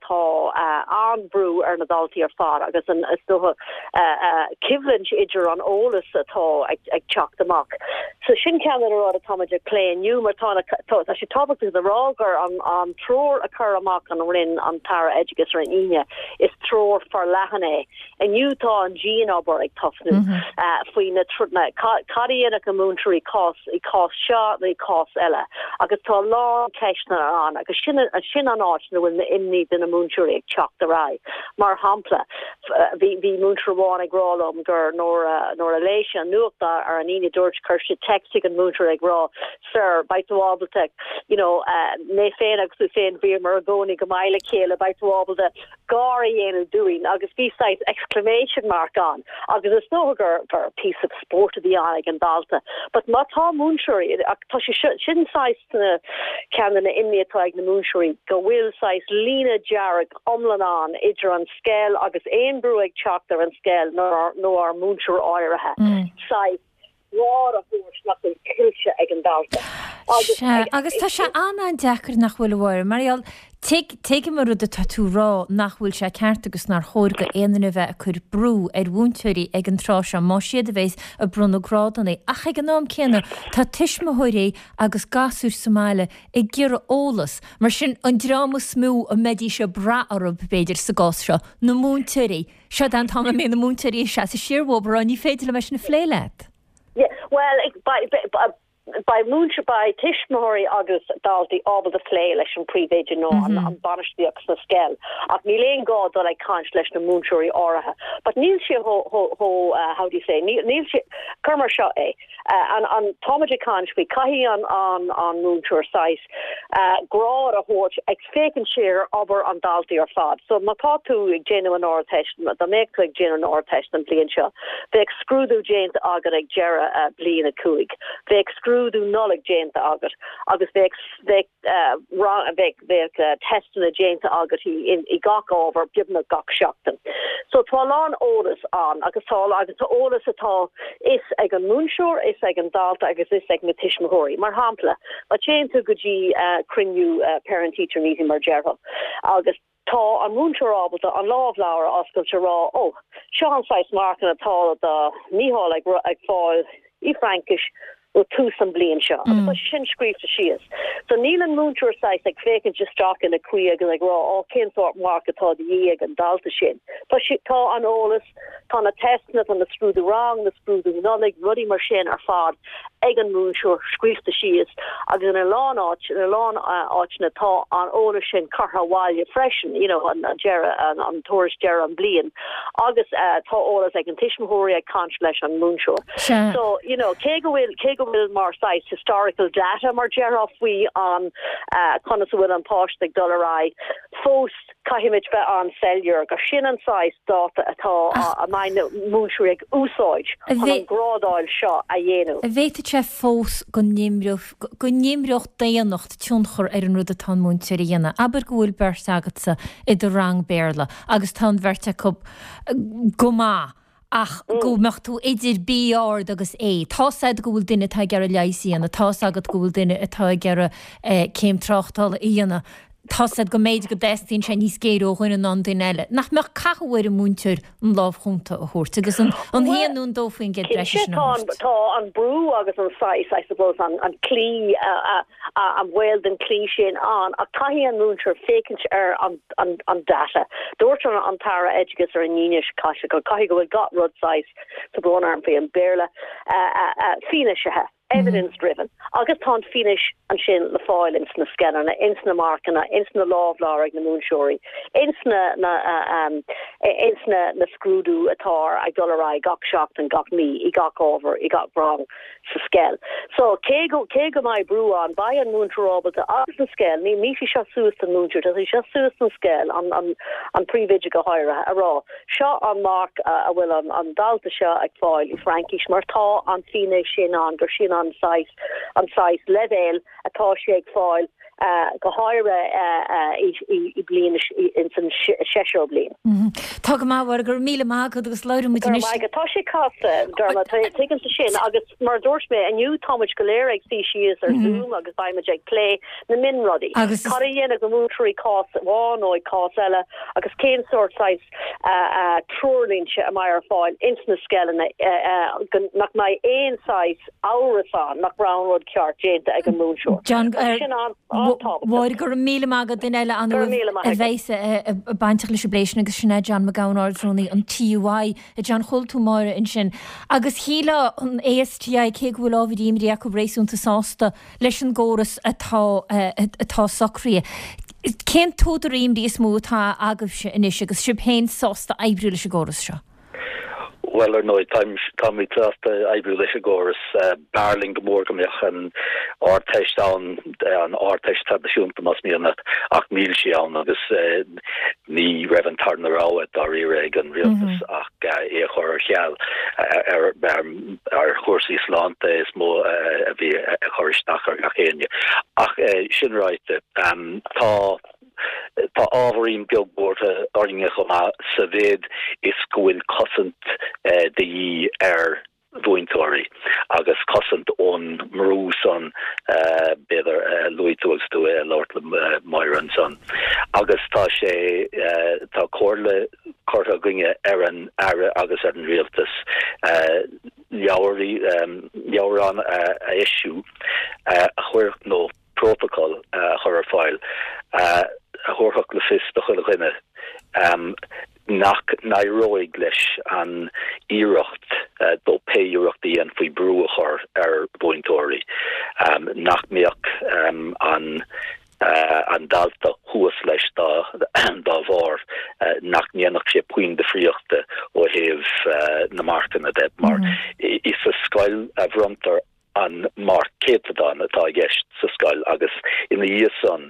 an brú ar na adulti ar far agus an sto kivlin idir an ólas atá ag teach amach. So sin cean a rud atá léin nniu mar tá si topic is the rágar an tror a chur amach an rin an tara edugus ar ine is tror for lehanné and Utah and Jean aber ag tofnu faoi na Cadíana go múnteirí cost shot the cost ella agus tá lá ceisna an agus sin an áit na bhfuil na imní den na múnteirí ag teach the rai mar hampla bhí múnteiríháin ag rálum gur nór a léisian nuachta ar an ine dúirt chuirse textig an múnteirí ag rá sir baitúábalta né féin agus tú féin bhí mar a gcónaí go maile céile baitúábalta gáí dhéanamh doing agus bhí site exclamation mark on agus is no gur piece of sport of the eye and dalta but ma tá múnteirí tá sin sais cean na imní atá ag na múnteirí go bhfuil sais lína dearag omlan an idir an scéil agus éon brú ag teachtar an scéil nó ar múnteir áirithe sais rád a bhúir nach kilse ag an dalta agus tá se an dechar nach bhfuil bhir Marial Take mar rud a tatú rá nach bhfuil se ceart agus nar chóir go éanana bheith a chur brú ar búnteirí ag an trás má siad a bhééis a brunagrádanna ach ag an nám céanna tá tuismathirí agus gasú Somáile ag ggéar ólas mar sin an dráma smú a medí se bra arab beidir sa gás seo na múnteirí seo an tá mé na múnteirí se sa siirhóbar an ní féidir le meis na phléileat. Yeah, well, by Moonshire by Tishmahori agus daldi all the flay leis an pre-vage no an banish the na skell ach ni lein god that I can't leis na Moonshire oraha but Neil she how do you say Neil she Kermer shot and Tomaji can't be kahi on Moonshire size grow a horse faken share over on daldi or fad so my thought to genuine or testament the make like genuine or testament blian sha they screw the James agar like Jera blian a kuig they screw do nolig Jane agat agus they wrong they testing the Jane agat he gok over given a gok shock them so twalon oldest on agus oldest at all is ag an Moonshore is ag an Dalta agus is ag na Tishmahori mar hampla but Jane to goji crinju parent teacher meeting mar Gerald agus tá an Moonshore ábalta an lá flower oscail se rá Sean size marking at all the níhall ag fáil I Frankish or two some blian shot but sin screef to she is so Neil and Moonshore size like fake and just stock in a queer like raw all kin sort market all the year and dalta shin but she thought on all this kind of testing it on the screw the wrong the screw the not like ruddy machine or fad egg and Moonshore screef to she is again a lawn arch na thought on all shin carha while you freshen you know on Jera and on tourist Jera and blian August thought all as like in Tishmahori I can't flesh on Moonshore so you know Kego will more size historical data mar Jeroff we on Connoisseur and Posh the Dollarai Fos Kahimage be on Cellular go sin an size data atá a mine Moonshrig úsáid an grádáil seo a dhéanú. A bhéite sé fós go nimreocht déanacht túnchar an rud atá múntir a dhéana aber gohfuil bers agatsa I do rang béla agus tá verte go má ach go mecht tú idir BR agus tá said gohfuil duine tá gar a leisaí an tá agad gohfuil duine atá gar céim trachtal íana tá said go méid go destín sé níos céiró chuin an duine eile nach meach cahuair a múntir an lábhchunta a thuirt agus an héanún dófaoin get breis tá an brú agus an size I suppose an clí an bhfuil den clí sin an a caihí an múntir fécinn an data dúirt an tara edgus ar an níis caiise go caihí go bhfuil got rud size sa bhn arm fé an béla fine sethe evidence driven agus tá finish an sin le fáil ins na scanner na ins na markana ins na law ag na Moonshore ins na screwdú atá ag dollarai gach shocked and gach me I gach over I got wrong sa scale so ke go mai brew on by an Moonshore but the opposite scale ni fi sha suas an Moonshore does just suas an scale on pre-vig go higher a raw shot on mark a will on dalta shot ag fáil I Frankish martá an finish sin on go sin on size level atá sé ag fáil go háire I blian in san sesio blian. Tá go máhar gur míle mágad agus leir mu tá sé casa derma taken sa sin agus mar dúirt me aniu Thomas goléir ag si si is ar Zoom agus baimime ag play na min rodí. Cadí dhéana go mútrí cás bháin ó cás eile agus céim sort size trolín se a mai ar fáil ins na skelan nach mai éon size áras nach Brown Road ceart déanta ag an Moonshore. John Bhir gur míle mágad duine eile an a bhéise a baintach leis bléisina agus sinna John McGowan-Ardrónaí an TUI a John Choultú máire in sin. Agus híle an ASTI cé bhfuil ábhídíimrí a go rééisúnta sásta leis an ggóras atá socrí. Cén tódar imrí is mú tá agah se inis agus sibhéin sásta ebriú leis a ggóras seo. Well or no Tommy Class Ibu Lishagoris Barling Morgamich and Artesh down an Artesh Tabashun must be on that Akmil Shion agus ni Reverend Turner at Dari Reagan Realtus Echor Hial our Horsi Slante is more a Horishnacher Gachenia Ach Shinright Tá ábharín beagúir orine chumá sa bhéad is gohfuil cosint de bhaintóirí agus cosint ón marú son beidir luúitógus tú Lord Myron son agus tá sé tá córta ginge an ara agus an rialtas leabharán a issue a chuir nó protocol chur fáil a chórthach le fis do chuile chuine nach nairóig leis an íirecht do péúachtaí an faoi brúachar buintóirí nach méach an dalta huas leis dá bhar nach níanach sé puin de fríochta ó heh na marcan a de mar is a scoil a bhrumtar an mar cétadán atá gceist sa scoil agus ina díosan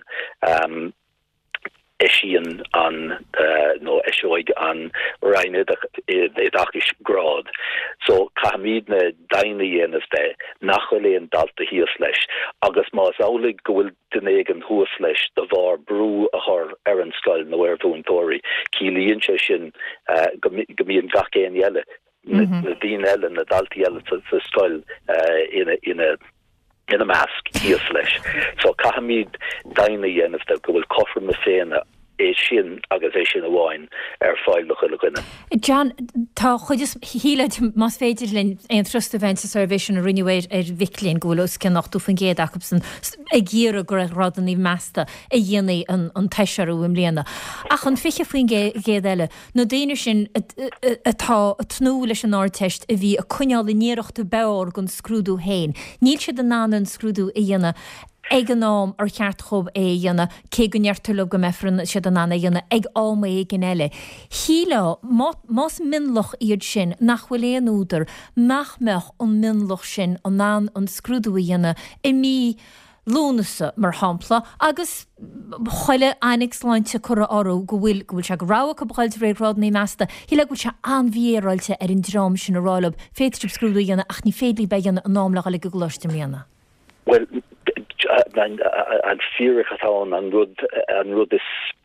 Eshian an esioig an reinid idachis grad. So Kahamid na daini en is de nachole en dalta hias leis. Agus mas aulig goil denegen huas leis de var brew a har eran skull no erfun tori. Kilian sin gamian gake en yelle. Na din ellen na dalta yelle sa skull in a mask hias leis. So Kahamid daini en is de goil koffer me féna sin agus é sin bháin fáil le chuile. John, tá chuidir híile más féidir linn an trust event Servition a rinneéir viclín golos cin nach dúfan géad Jacobson ag ggéar gur radan í measta a dhéanaí an teisiarú im léana. Ach an fiche faoin géad eile, nó déanaar sin atá tnú leis an áteist a bhí a cuineáil níireachta beir gon scrúdú héin. Níl siad an nánan scrúdú a dhéana ag an nám ar cheart chob é dhéana cé gonneartúla go mefran siad an anna dhéana ag áma é gin eile. Híle más minloch iad sin nach bhfuil éon údar nach meach an minloch sin an ná an scrúdú dhéana I mí lúnasa mar hampla agus choile einig sláinte chura orú go bhfuil se ráha go bhailte rérád ní measta, híle go se anmhíráilte ar an drám sin aráileb féidir scrúdú dhéana ach ní fédlí be dhéana an námla le go glóiste míana. Well, an fearichatán an rud is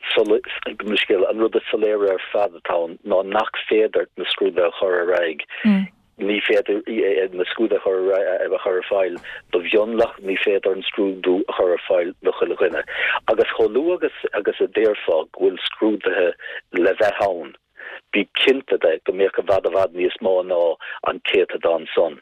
soléir ar fadatán ná nach féidir na scrúda chur raig. Ní féidir na scrúda chur fáil do bhionlach ní féidir an scrúdú chur fáil le chuile. Agus cholú agus a déirfág bhfuil scrúdathe le bheithán. Bí cinnte go mé go bhd níos má ná an cétadán son.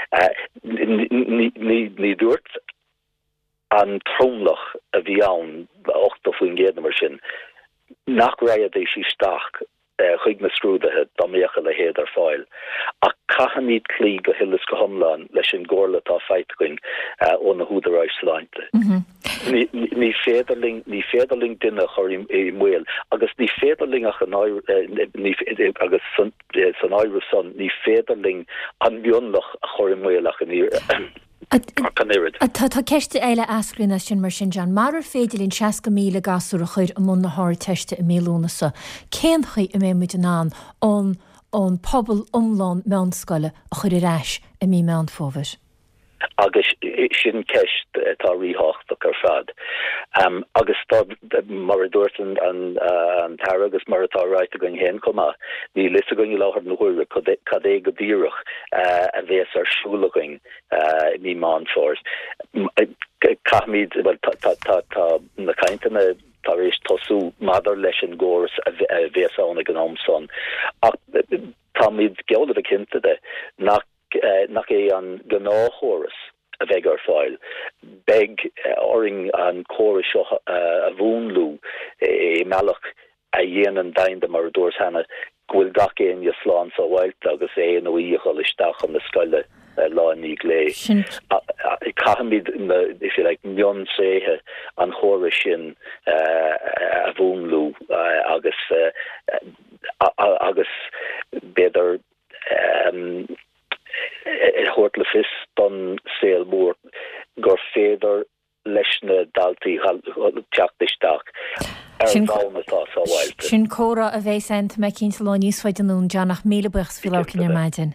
Ní dúirt an tromlach a bhí ann 8 faoin géad mar sin nach raibh é sí stach chuig na scrúdathe dá méocha le héad ar fáil. A cahamíd clí go hilas go thomláin leis an gcóirla tá feitcuin ó na húdaráis sláinte. Ní féidirling duine chur I mhuil, agus ní féidirling agus san áire son ní féidirling an bionlach a chur I mhuilach an Tá ceiste eile ascrúna sin mar sin John mar féidirlín 60 míle gasú a chuir am na háir teiste I mélónasa. Cén chu I mé muid an an pobl umlán meánscoile a chuir iráis I mí meán fóbhar. Agus sin ceist tá ríthachta ar fad. Agus tá mar dúirtan an tar agus mar atá ráit a going héin comá. Ní lis a going láthar na huire cad é go dtíirech a bhés ar siúlaing ní máin fórs. Caithmíd tá na caintena tá rééis tosú madar leis an ggóras a bhéána an amson. Tá míad geola a cinnte de nach é an gnáthóras a bheith ar fáil. Beg oring an córa seo a bhúnlú meach a dhéanaan dainde mar dúirs hena bhfuil gach éon slán sa bhailte agus é nó íochail isteach an na scoile láí lé. Cahamid if you like mion séthe an chóra sin a bhúnlú agus beidir hoort le fis dan seel moor gur féidir leis na daltaí teachtasteach sin córa a bheith sent me cinn lá níos faidirún Johnach míle buchs fi cin maidin.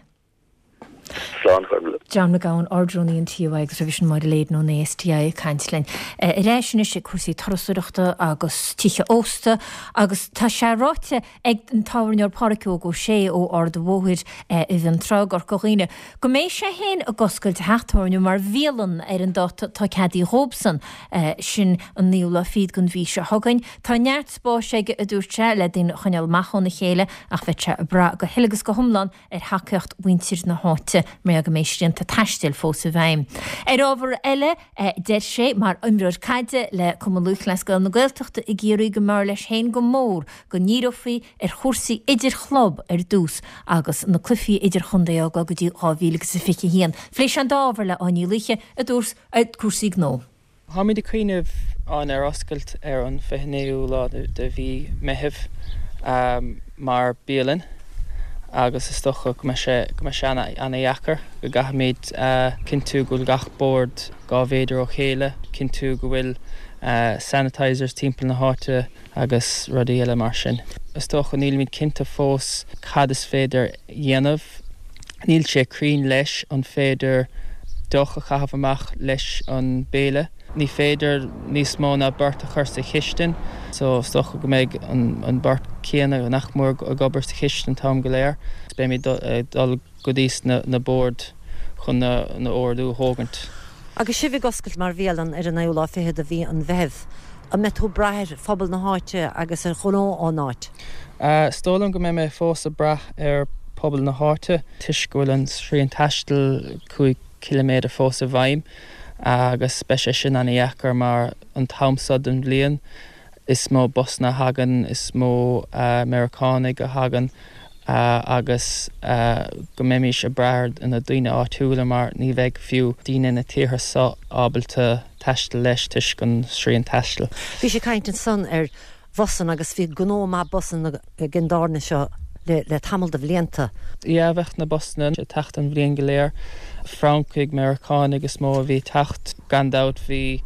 John McGowan ordrúnaí an tíomhaig revision mar léad nó nééis tí caiintlein. I réisina sé cuasaí torasúireachta agus tíe ósta agus tá sé ráite ag an táhairneor paracú go sé ó ard bhóid I bhíon trag ar goghine. Go mééis sé héin a goscailte heachtáirniu mar bhélan ar an dot tá Caddy Robson sin an níula fiad gon bhí se thugain. Tá neart spáise a dúirte le den chuneal machán na chéile ach bheit se bra go hilagus go thomlan ar haceocht bhaintir na háte mé a go mééis sin tá taistil fósa bhaim. Ábhar eile deir sé mar imreir caide le cum luch leis go na Gaeltachta I géirí go mar leis hen go mór go nírofaí chórsaí idir chlub dús agus na clufií idir chundaí go dtí ábhíle sa fiche hían. Fleis an dábhar le aní liche dús cuasaí gó. Tá mí de cuiineh an oscailt an fenéú lá de bhí mehih mar bíalan agus is stocha go sé anna dhechar go gaithméid cin tú go gach bord gá bhéidir ó chéile cin tú go bhfuil sanitizers timppla na háte agus rudí eile mar sin. Is stocha níl míid cinnta fós cad is féidir dhéanamh níl sé crín leis an féidir docha chahabh amach leis an béle. Ní féidir níos mó na burt a chur sa chistin, so stocha go méid an burt céanna nach mór a gobar sa chistin tám go léir. Bé mí dul go dtís na bord chun na ordú hógant. Agus sibh oscailt mar bhéalan ar an éolá fihead a bhí an bheith a metú brathir phobal na háite agus ar chunó á náit. Stólam go mé fós a brath ar pobal na háte, tuisgúil an sríon taistil 2 kilométer fós a bhaim. Agus speise sin an dhechar mar an tamsad an bblion is mó Bosna hagan is mó Americanig a hagan agus go méimi se breard in a duine áitiúla mar ní bheith fiú daine na tíortha sa ábalta teistil leis tuis gon sríon teistil. Bhí sé caint an son ar bhosan agus bhí gnó má bosan gindáne seo le tamil de bhlianta. Bheith na Bosna sé techt an bblion go léir. Frankig, Americanig is mó a bhí techt gandát bhí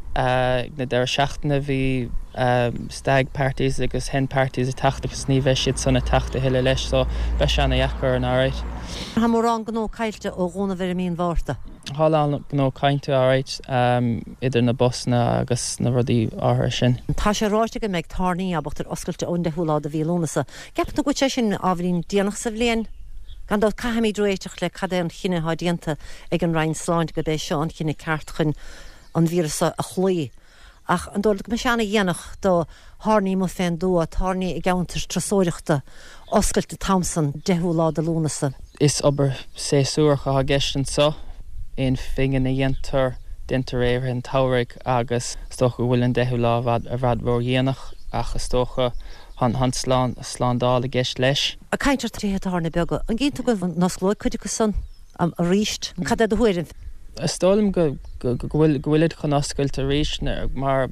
na deir seachtainna bhí stag parties agus hen parties a techt agus ní bheith siad sanna techt a heile leis so bheith seanna dhechar an áráid. Tá mór an gnó caiilte ó gúna bhir míon bhharrta. Hála gnó cainte áráid idir na Bosna agus na rudí áthir sin. Tá sé ráiste go méid tarnaí a bachtar oscailte ón de thuúlá a bhílónasa. Ceap na go sé sin ábhrín déanach sa bhliain. Gan dod cahamí dréiteach le cad an chinine hádianta ag an Rhein sláint go béis seo an chinine ceart chun an vírusa a chlí. Ach an dod go seanna dhéanach do hánaí mo féin dó a tarnaí I gaantar trasóireachta oscailte Thompson dehualá de lúnasa. Is aber sé suúrcha a gestan so in fingin na dhéantar dintar éir an tauraigh agus stocha bhfuil an dehualá a bhradmór dhéanach ach stocha han sláándála gceist leis. A caiintear tríhe hána bega, an ggénta go nasglóid chuide go san a ríist, an cad a dhuirin. Stólam go bhfuilid chun oscailt a ríist mar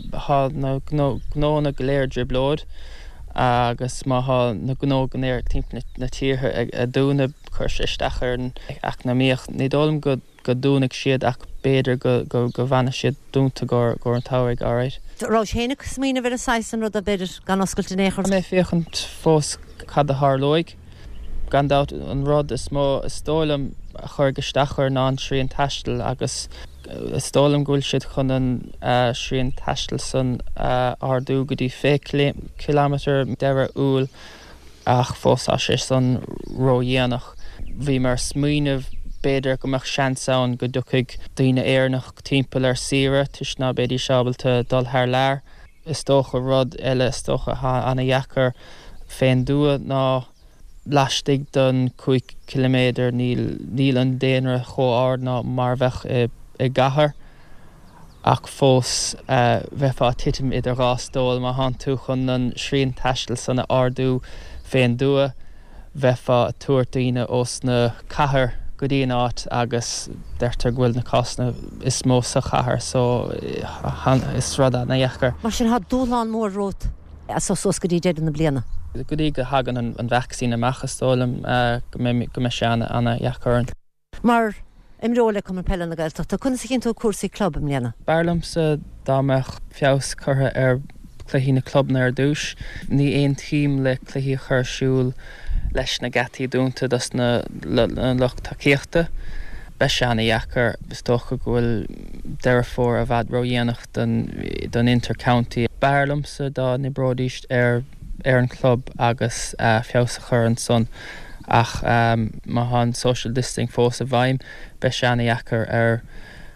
gnóna go léir driblóid agus má na gnó go léir timp na tíortha a dúna chuir isteachar ach na míocht. Ní dólam go dúnach siad ach béidir go bhana siad dúnta gur an táhaigh áráid. Rá chéananig smína bhir a 6 rud a beidir gan oscailte néchar. Mé féchant fós cad a thárlóig gandát an rud is mó stólam a chur go stachar ná an sríon teistil agus stólam gúil siad chun an sríon teistil san ardú go dtí 5 kilometer deire úl ach fós a sé san ródhéanach. Bhí mar smíineh béidir go meach seansáin go dúchaigh daoine éarnach timpeall ar sire tuis ná béidir seabalta dul thar lear. Is tócha rud eile is tócha anna dhechar féin dua ná leistigh don 2 kilométer níl an déanra chomhard ná mar bheith I gcathair ach fós bheitfá titim idir rástóil má han tú chun an sríon teistil sanna ardú féin dua bheitfá tuairtaíine os na chathair go dtíon áit agus deirtar ghfuil na cosna is mó sa chathair so is rud na dhechar. Mar sin há dúláán mór rót as sos go dtí déad na bliana. Go dtí go hagan an vaccín amach stólam go mé seanna anna dhechar. Mar imróla cum pelle na Gaeltachta chun sa cinn tú cuasaí club am léana. Bearlam sa dámeach feabhas curtha ar cluichí na clubna ar dúis. Ní aon tíim le cluichí chuirsúil leis na gataí dúnta dus na lucht takeíochta. Be seanna dhechar is tócha go bhfuil deire fór a bhd ródhéanach don intercounty. Bearlam sa dá na bródíist ar an club agus feabhas chur an son. Ach má han social distancing fós a bhaim be seanna dhechar ar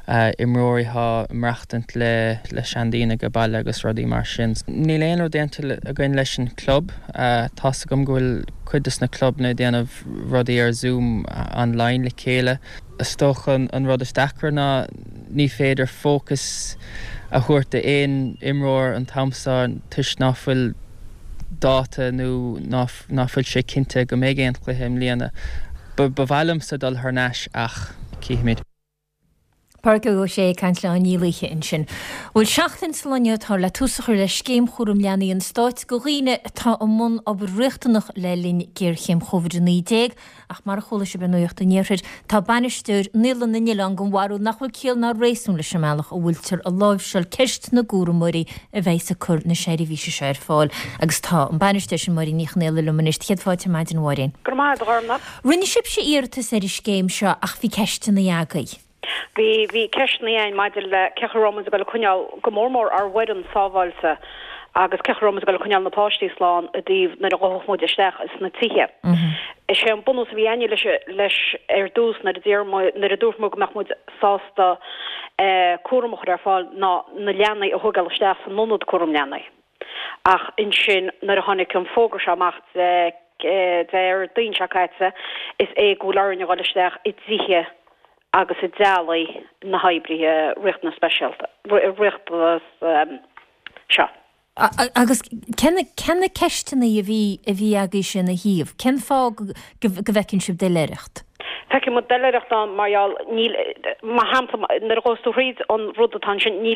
imróirtha mreachtant le seandína go bailile agus rudí mar sin. Ní léon déanta a gin leis an club, tá gom ghfuil cuidas na club na déanamh rudí ar Zoom online le chéile. Stoch an rud isteachar ná ní féidir fócus a chuirta éon imróir an tamsa tuis náfuil dáta nó náfuil sé cinnte go méid géant chluim líana. Ba bhhailm sa dul th neis ach cíimiid. Parca go sé caiint le anílathe in sin. Bhfuil seachtain salonne tá le túsachar le scéim chóm leanaí an stáit go riine tá am mún ob riachtanach le lín géir chéim COVID-19 ach mar chola se benuocht a níorthir tá banisteir nílan na nílan go bhharú nachfuil céal ná rééisún le semeach ó bhfuiltear a láimhseil ceist na gúramóí a bheits a chur na séirhíse sé ar fáil agus tá an banisteir sin marí níoch néla luminist cheadfáte maid an bhhain. Rinne sib sé íirta sé scéim seo ach bhí ceiste na jaagaí. Vi ceistna ein maidil le cecharómas go chuneal gomórmór ar wedan sábhailsa agus cecharómas go chuneal na páistí sláán a dtíobh na gohmóid isteach is na tithe. Is sé an bunús bhí aine leis ar dús na a dúrmú meachmúid sásta cuaramach ar fáil ná na leanaí a thugal isteach san nónad cuaram leanaí. Ach in sin na a tháinig an fógur seamacht ar daon seacaitse is gúláirne gáil isteach i tithe agus i delaí na haibrithe richt na speisialta richtlas seo. Agus cenne ceistena a bhí agaí sin na híomh, cen fá go bhecinn sib de leireacht? Feici mo deileireacht an marall má hampa na rostú riad an rudatá sin ní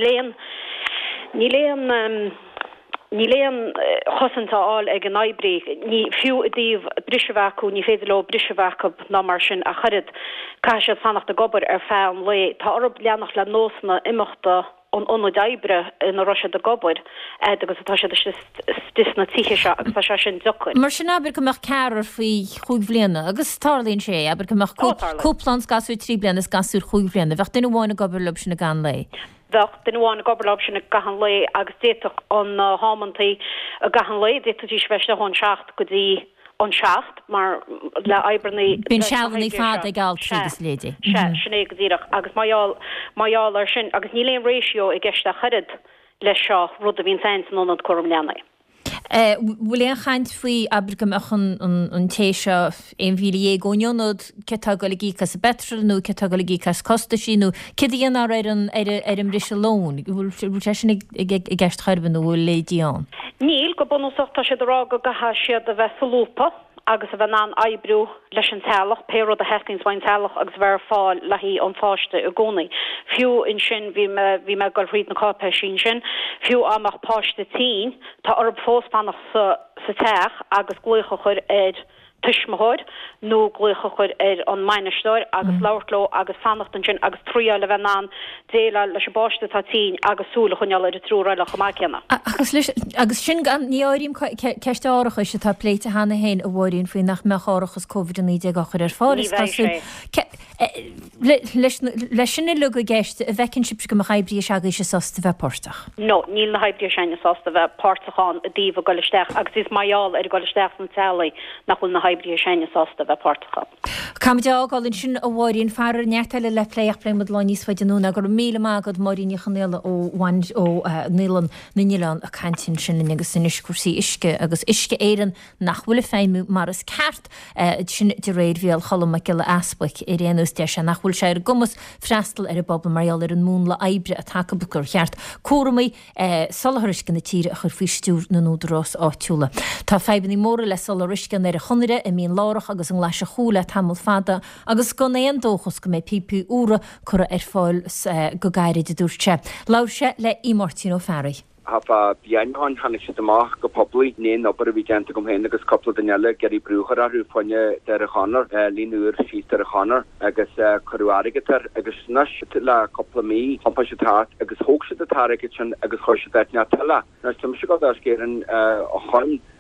léon chosanta áil ag an aibrí ní fiú a díomh brisehhaú ní féidir le brisehhacha ná mar sin a churid caiise fannacht a gobar ar feann le tá orb leannach le nósna imachta an daibre in a roise de gobar agus atá sé stisna tíe se agus se sin docuin. Mar sin aber goach cear faoi chuig bbliana agus tálíonn sé aber goach cóplans gasú trí blianas gasú chuig bliana, bheith duine bháinna gobar lub sin na gan lei. Den bháinna gobarlab sin na gahan lei agus déach an hámantaí a gahan lei détí sveiste hon secht go dtí an secht mar le ebrnaí Bhín seannaí fád ag gáil trígus léide. Sinné go dtíach agus maiall ar sin agus níléon réisio i gceiste churid leis seo rud a bhín sein nónad chum leanaí. Bhfuil éon chaint faoi aber goach an téisio éon bhí ggóneonad cetá go le gíchas a betralnú cetá go le gíchas costa sinú cedíon ar an ris lón bhfuil sin i gceist chuirbanú bhfuil lédíán. Níl go bunúsachta sé rá go gatha siad a bheith salúpa agus a bheit ná ebrú leis an tealach péro a heskinshain tealach agus bhar fáil le hí an fáiste a gcónaí. Fiú in sin bhí me go riad na cápe sin fiú amach páiste tí tá orb fóspannach sa teach agus glucha chuir tuismathir nó glucha chuir an maineisteir agus leirló agus fannacht an sin agus tríá le bheit ná déile leis báiste tá tí agus súla chuneal de trúra le chomáceanna. Agus sin ní áirim ceiste áracha se tá pléite hána héin a bhíonn faoin nach meach árachas COVID-19 gachar ar fáil leis sinna lu go gceiste a bhecinn sib go haibrí seagaí sé sásta bheith pórtach. No, níl na haibrí sena sásta bheith pórtachán a díomh goisteach agus is maiall ar goisteach an tealaí nachfuil na haibrí sena sásta bheith pórtachán. Cam deágáilinn sin a bhíonn fear neachtaile le léach léim mod láníos faidirúna gur míle mágad maríní chanéile ó nílan na nílan a cantin sin agus sin iscursí isce agus isce éan nachhfuil féimú mar is ceart sin de réad bhéal cholam me giile aspaich i réanús de se nachhfuil sé ar gomas freistal ar a bobbal marall ar an mún le ebre a take bucur cheart cuaramí salariscin na tíre a chur fiistúr na nódrás áitiúla. Tá feban í móra le salariscin ar a chonire i míon lárach agus an leis a chúla tamil fada agus go éon dóchas go mé pipi úra chura ar fáil go gaiire de dúrte. Lair se le Martin O'Farry. Hafa bíanán hannig si amach go poblí né obair a bhí genta gom héna agus coppla daile geí brúchar a rúfáine de a chanar líúr sí ar a chanar agus choáigetar agus snas le coppla mí hampa se tá agus hóg se atáige sin agus chuir se deitne tala. Nas tu se go céan a chaim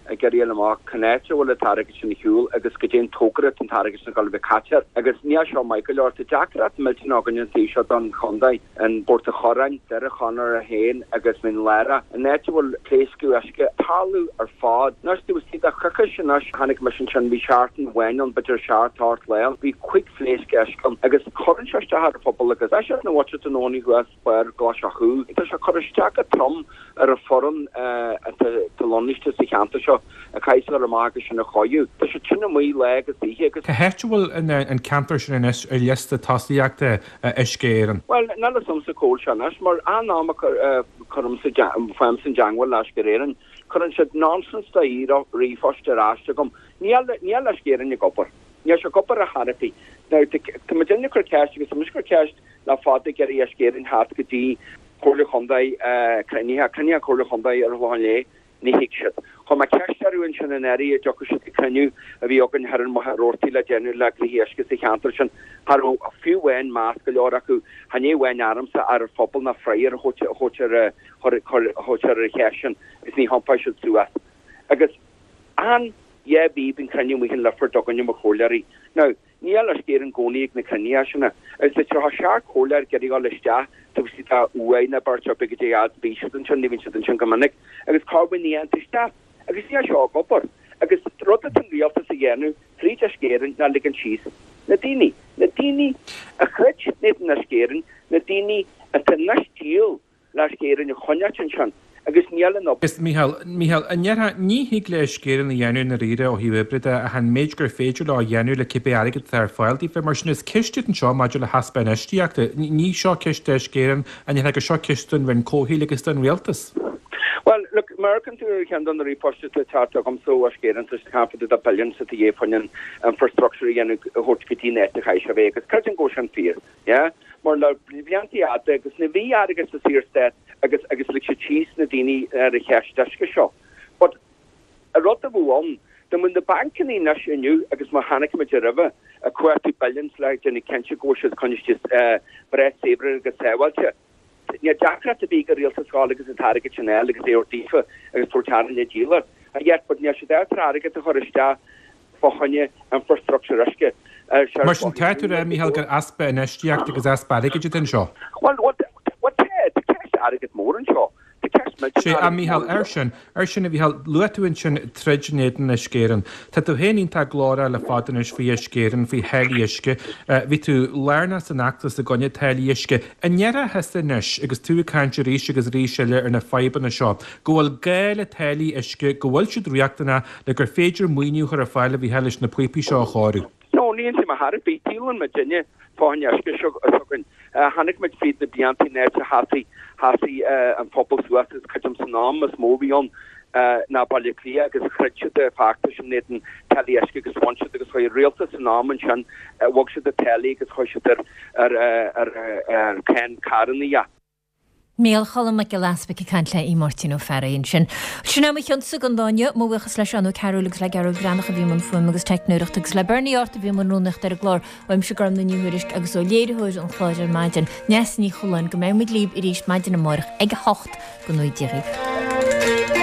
gerí amach connect bhfuil target sin hiúil agus go dé tógra an target na gal catcher agus ní seo Michael or Jackrat miltin organ seo don chundai an Porta chorain de a chonar a héin agus min lera an netbhfuil léiscu eisce talú ar fád nas tú tí a chucha sin nas hanig mission sin bhí seaartan wein an bitir seaartart leil bhí quick léisce eiscom agus choran seiste har pobl agus e na watch an nóí US buir glas a chuú Tá se choisteach a tom ar a foran taloniste sa cheanta seo a caiisi ar mágus sin na choú Tá se tunna mí le agus ihe agus Heúil an camper sin is ar lista tasíachta iscéan. Well na som sa cóil se nas mar annáma chum fem san Januar leis goréan chun se nonsens da í rifoste ráiste gom ní leis géan i gopur. Ní se gopur a Harpi. Táidirne chu ceist agus musgur ceist le fáda gur í scéan hat gotí chola chundaid crenne chola chundaid ar bháin lé ní hiicse. Tá ma cearún sin an airí a dogus si creniu a bhí ogan ar an roirtaí le déanú le héisce sa cheantar sin har a fiúhhain más go leor acu hanéhhain armsa ar fphobal na freiir hóir a cheisian is ní hampá se suas. Agus an bí bin creniu mí hin lefur dogan a choleirí. No, ní le céir an gcónaíag na crenne sinna. Is le tro sear choleir geí á leiste si uaine bar be bí sin sin gomannig agus carbon ní antista agus ní seo gopur agus rot an rialta sa dhéanú trí a scéan na ligan síos na daine a chrit net na scéan na daine a tan nastíl le scéan a chonean sin agus nílan op. Míhall anheartha ní hiic le scéan na dhéanú na riire ó híbride a han méid gur féidir le dhéanú le cibé aigad ar fáiltí fé mar sin is ciiste an seo maidir le haspain istíachta ní seo ciiste scéan a go seo ciistún bhain cóhíí agus den réaltas. Well, look, American to can done the repost to Tata come so again to half of the billions at the Japan infrastructure and Hortkiti net to Haisha Vegas, Curtin Goshen fear. Yeah, more like Bianti Adegus, Nevi Adigus to see that I guess like cheese Nadini the cash dashka shop. But a lot of one, then when the bank in the nation knew, I guess Mahanic Majariva, a quarter billions like Jenny Kencha Goshes, just Brett Sabre and Gasawacha. Ja Jackrat te big real agus an target Chanel agus éortífa agus portar le dealer a yet but ne se target te choiste fochanne infrastructure aske Mar sin teú Michael gur aspa in estiacht agus aspa aige den seo. Well what aget mór an seo. sé a Michael sin a bhíhall luúin sin treidirnéan na scéan. Tá tú héanaín tá glóra le fádan is fao scéan fao heíisce, bhí tú lena san achtas a gonne teíisce. Anéara heasta nuis agus tú caiinte ríise agus ríisiile ar na feiban na seo. Gohfuil gaile teí isce go bhfuil siad riachtainna le gur féidir muoinú chu a fáile bhí heiles na puipi seo cháú. No, ní sem a Harpi tílan me dinne fáinneisce sogan hannig me feed de Bianti net hasi an pobl suas kajam san nám as móbíon na ballia agus chritse de factor sin neten talieske agus wanse agus chu réalta san nám an sin wog se de tele agus chu ar ken carnia. Méal chola me go laspa cant le í Martin ó Ferraon sin. Sinna me chun segundáine móchas leis anú Carolagus le garú granach a bhí man fuim agus teicnúireachta agus le Berníart a bhí man rúnacht ar glár bhaim se gram na nniuúirisk agus ó léidirthúir an chláidir maidin nes ní cholan go mé líb i ríist maidin na mórach ag 8 go 9 dírig.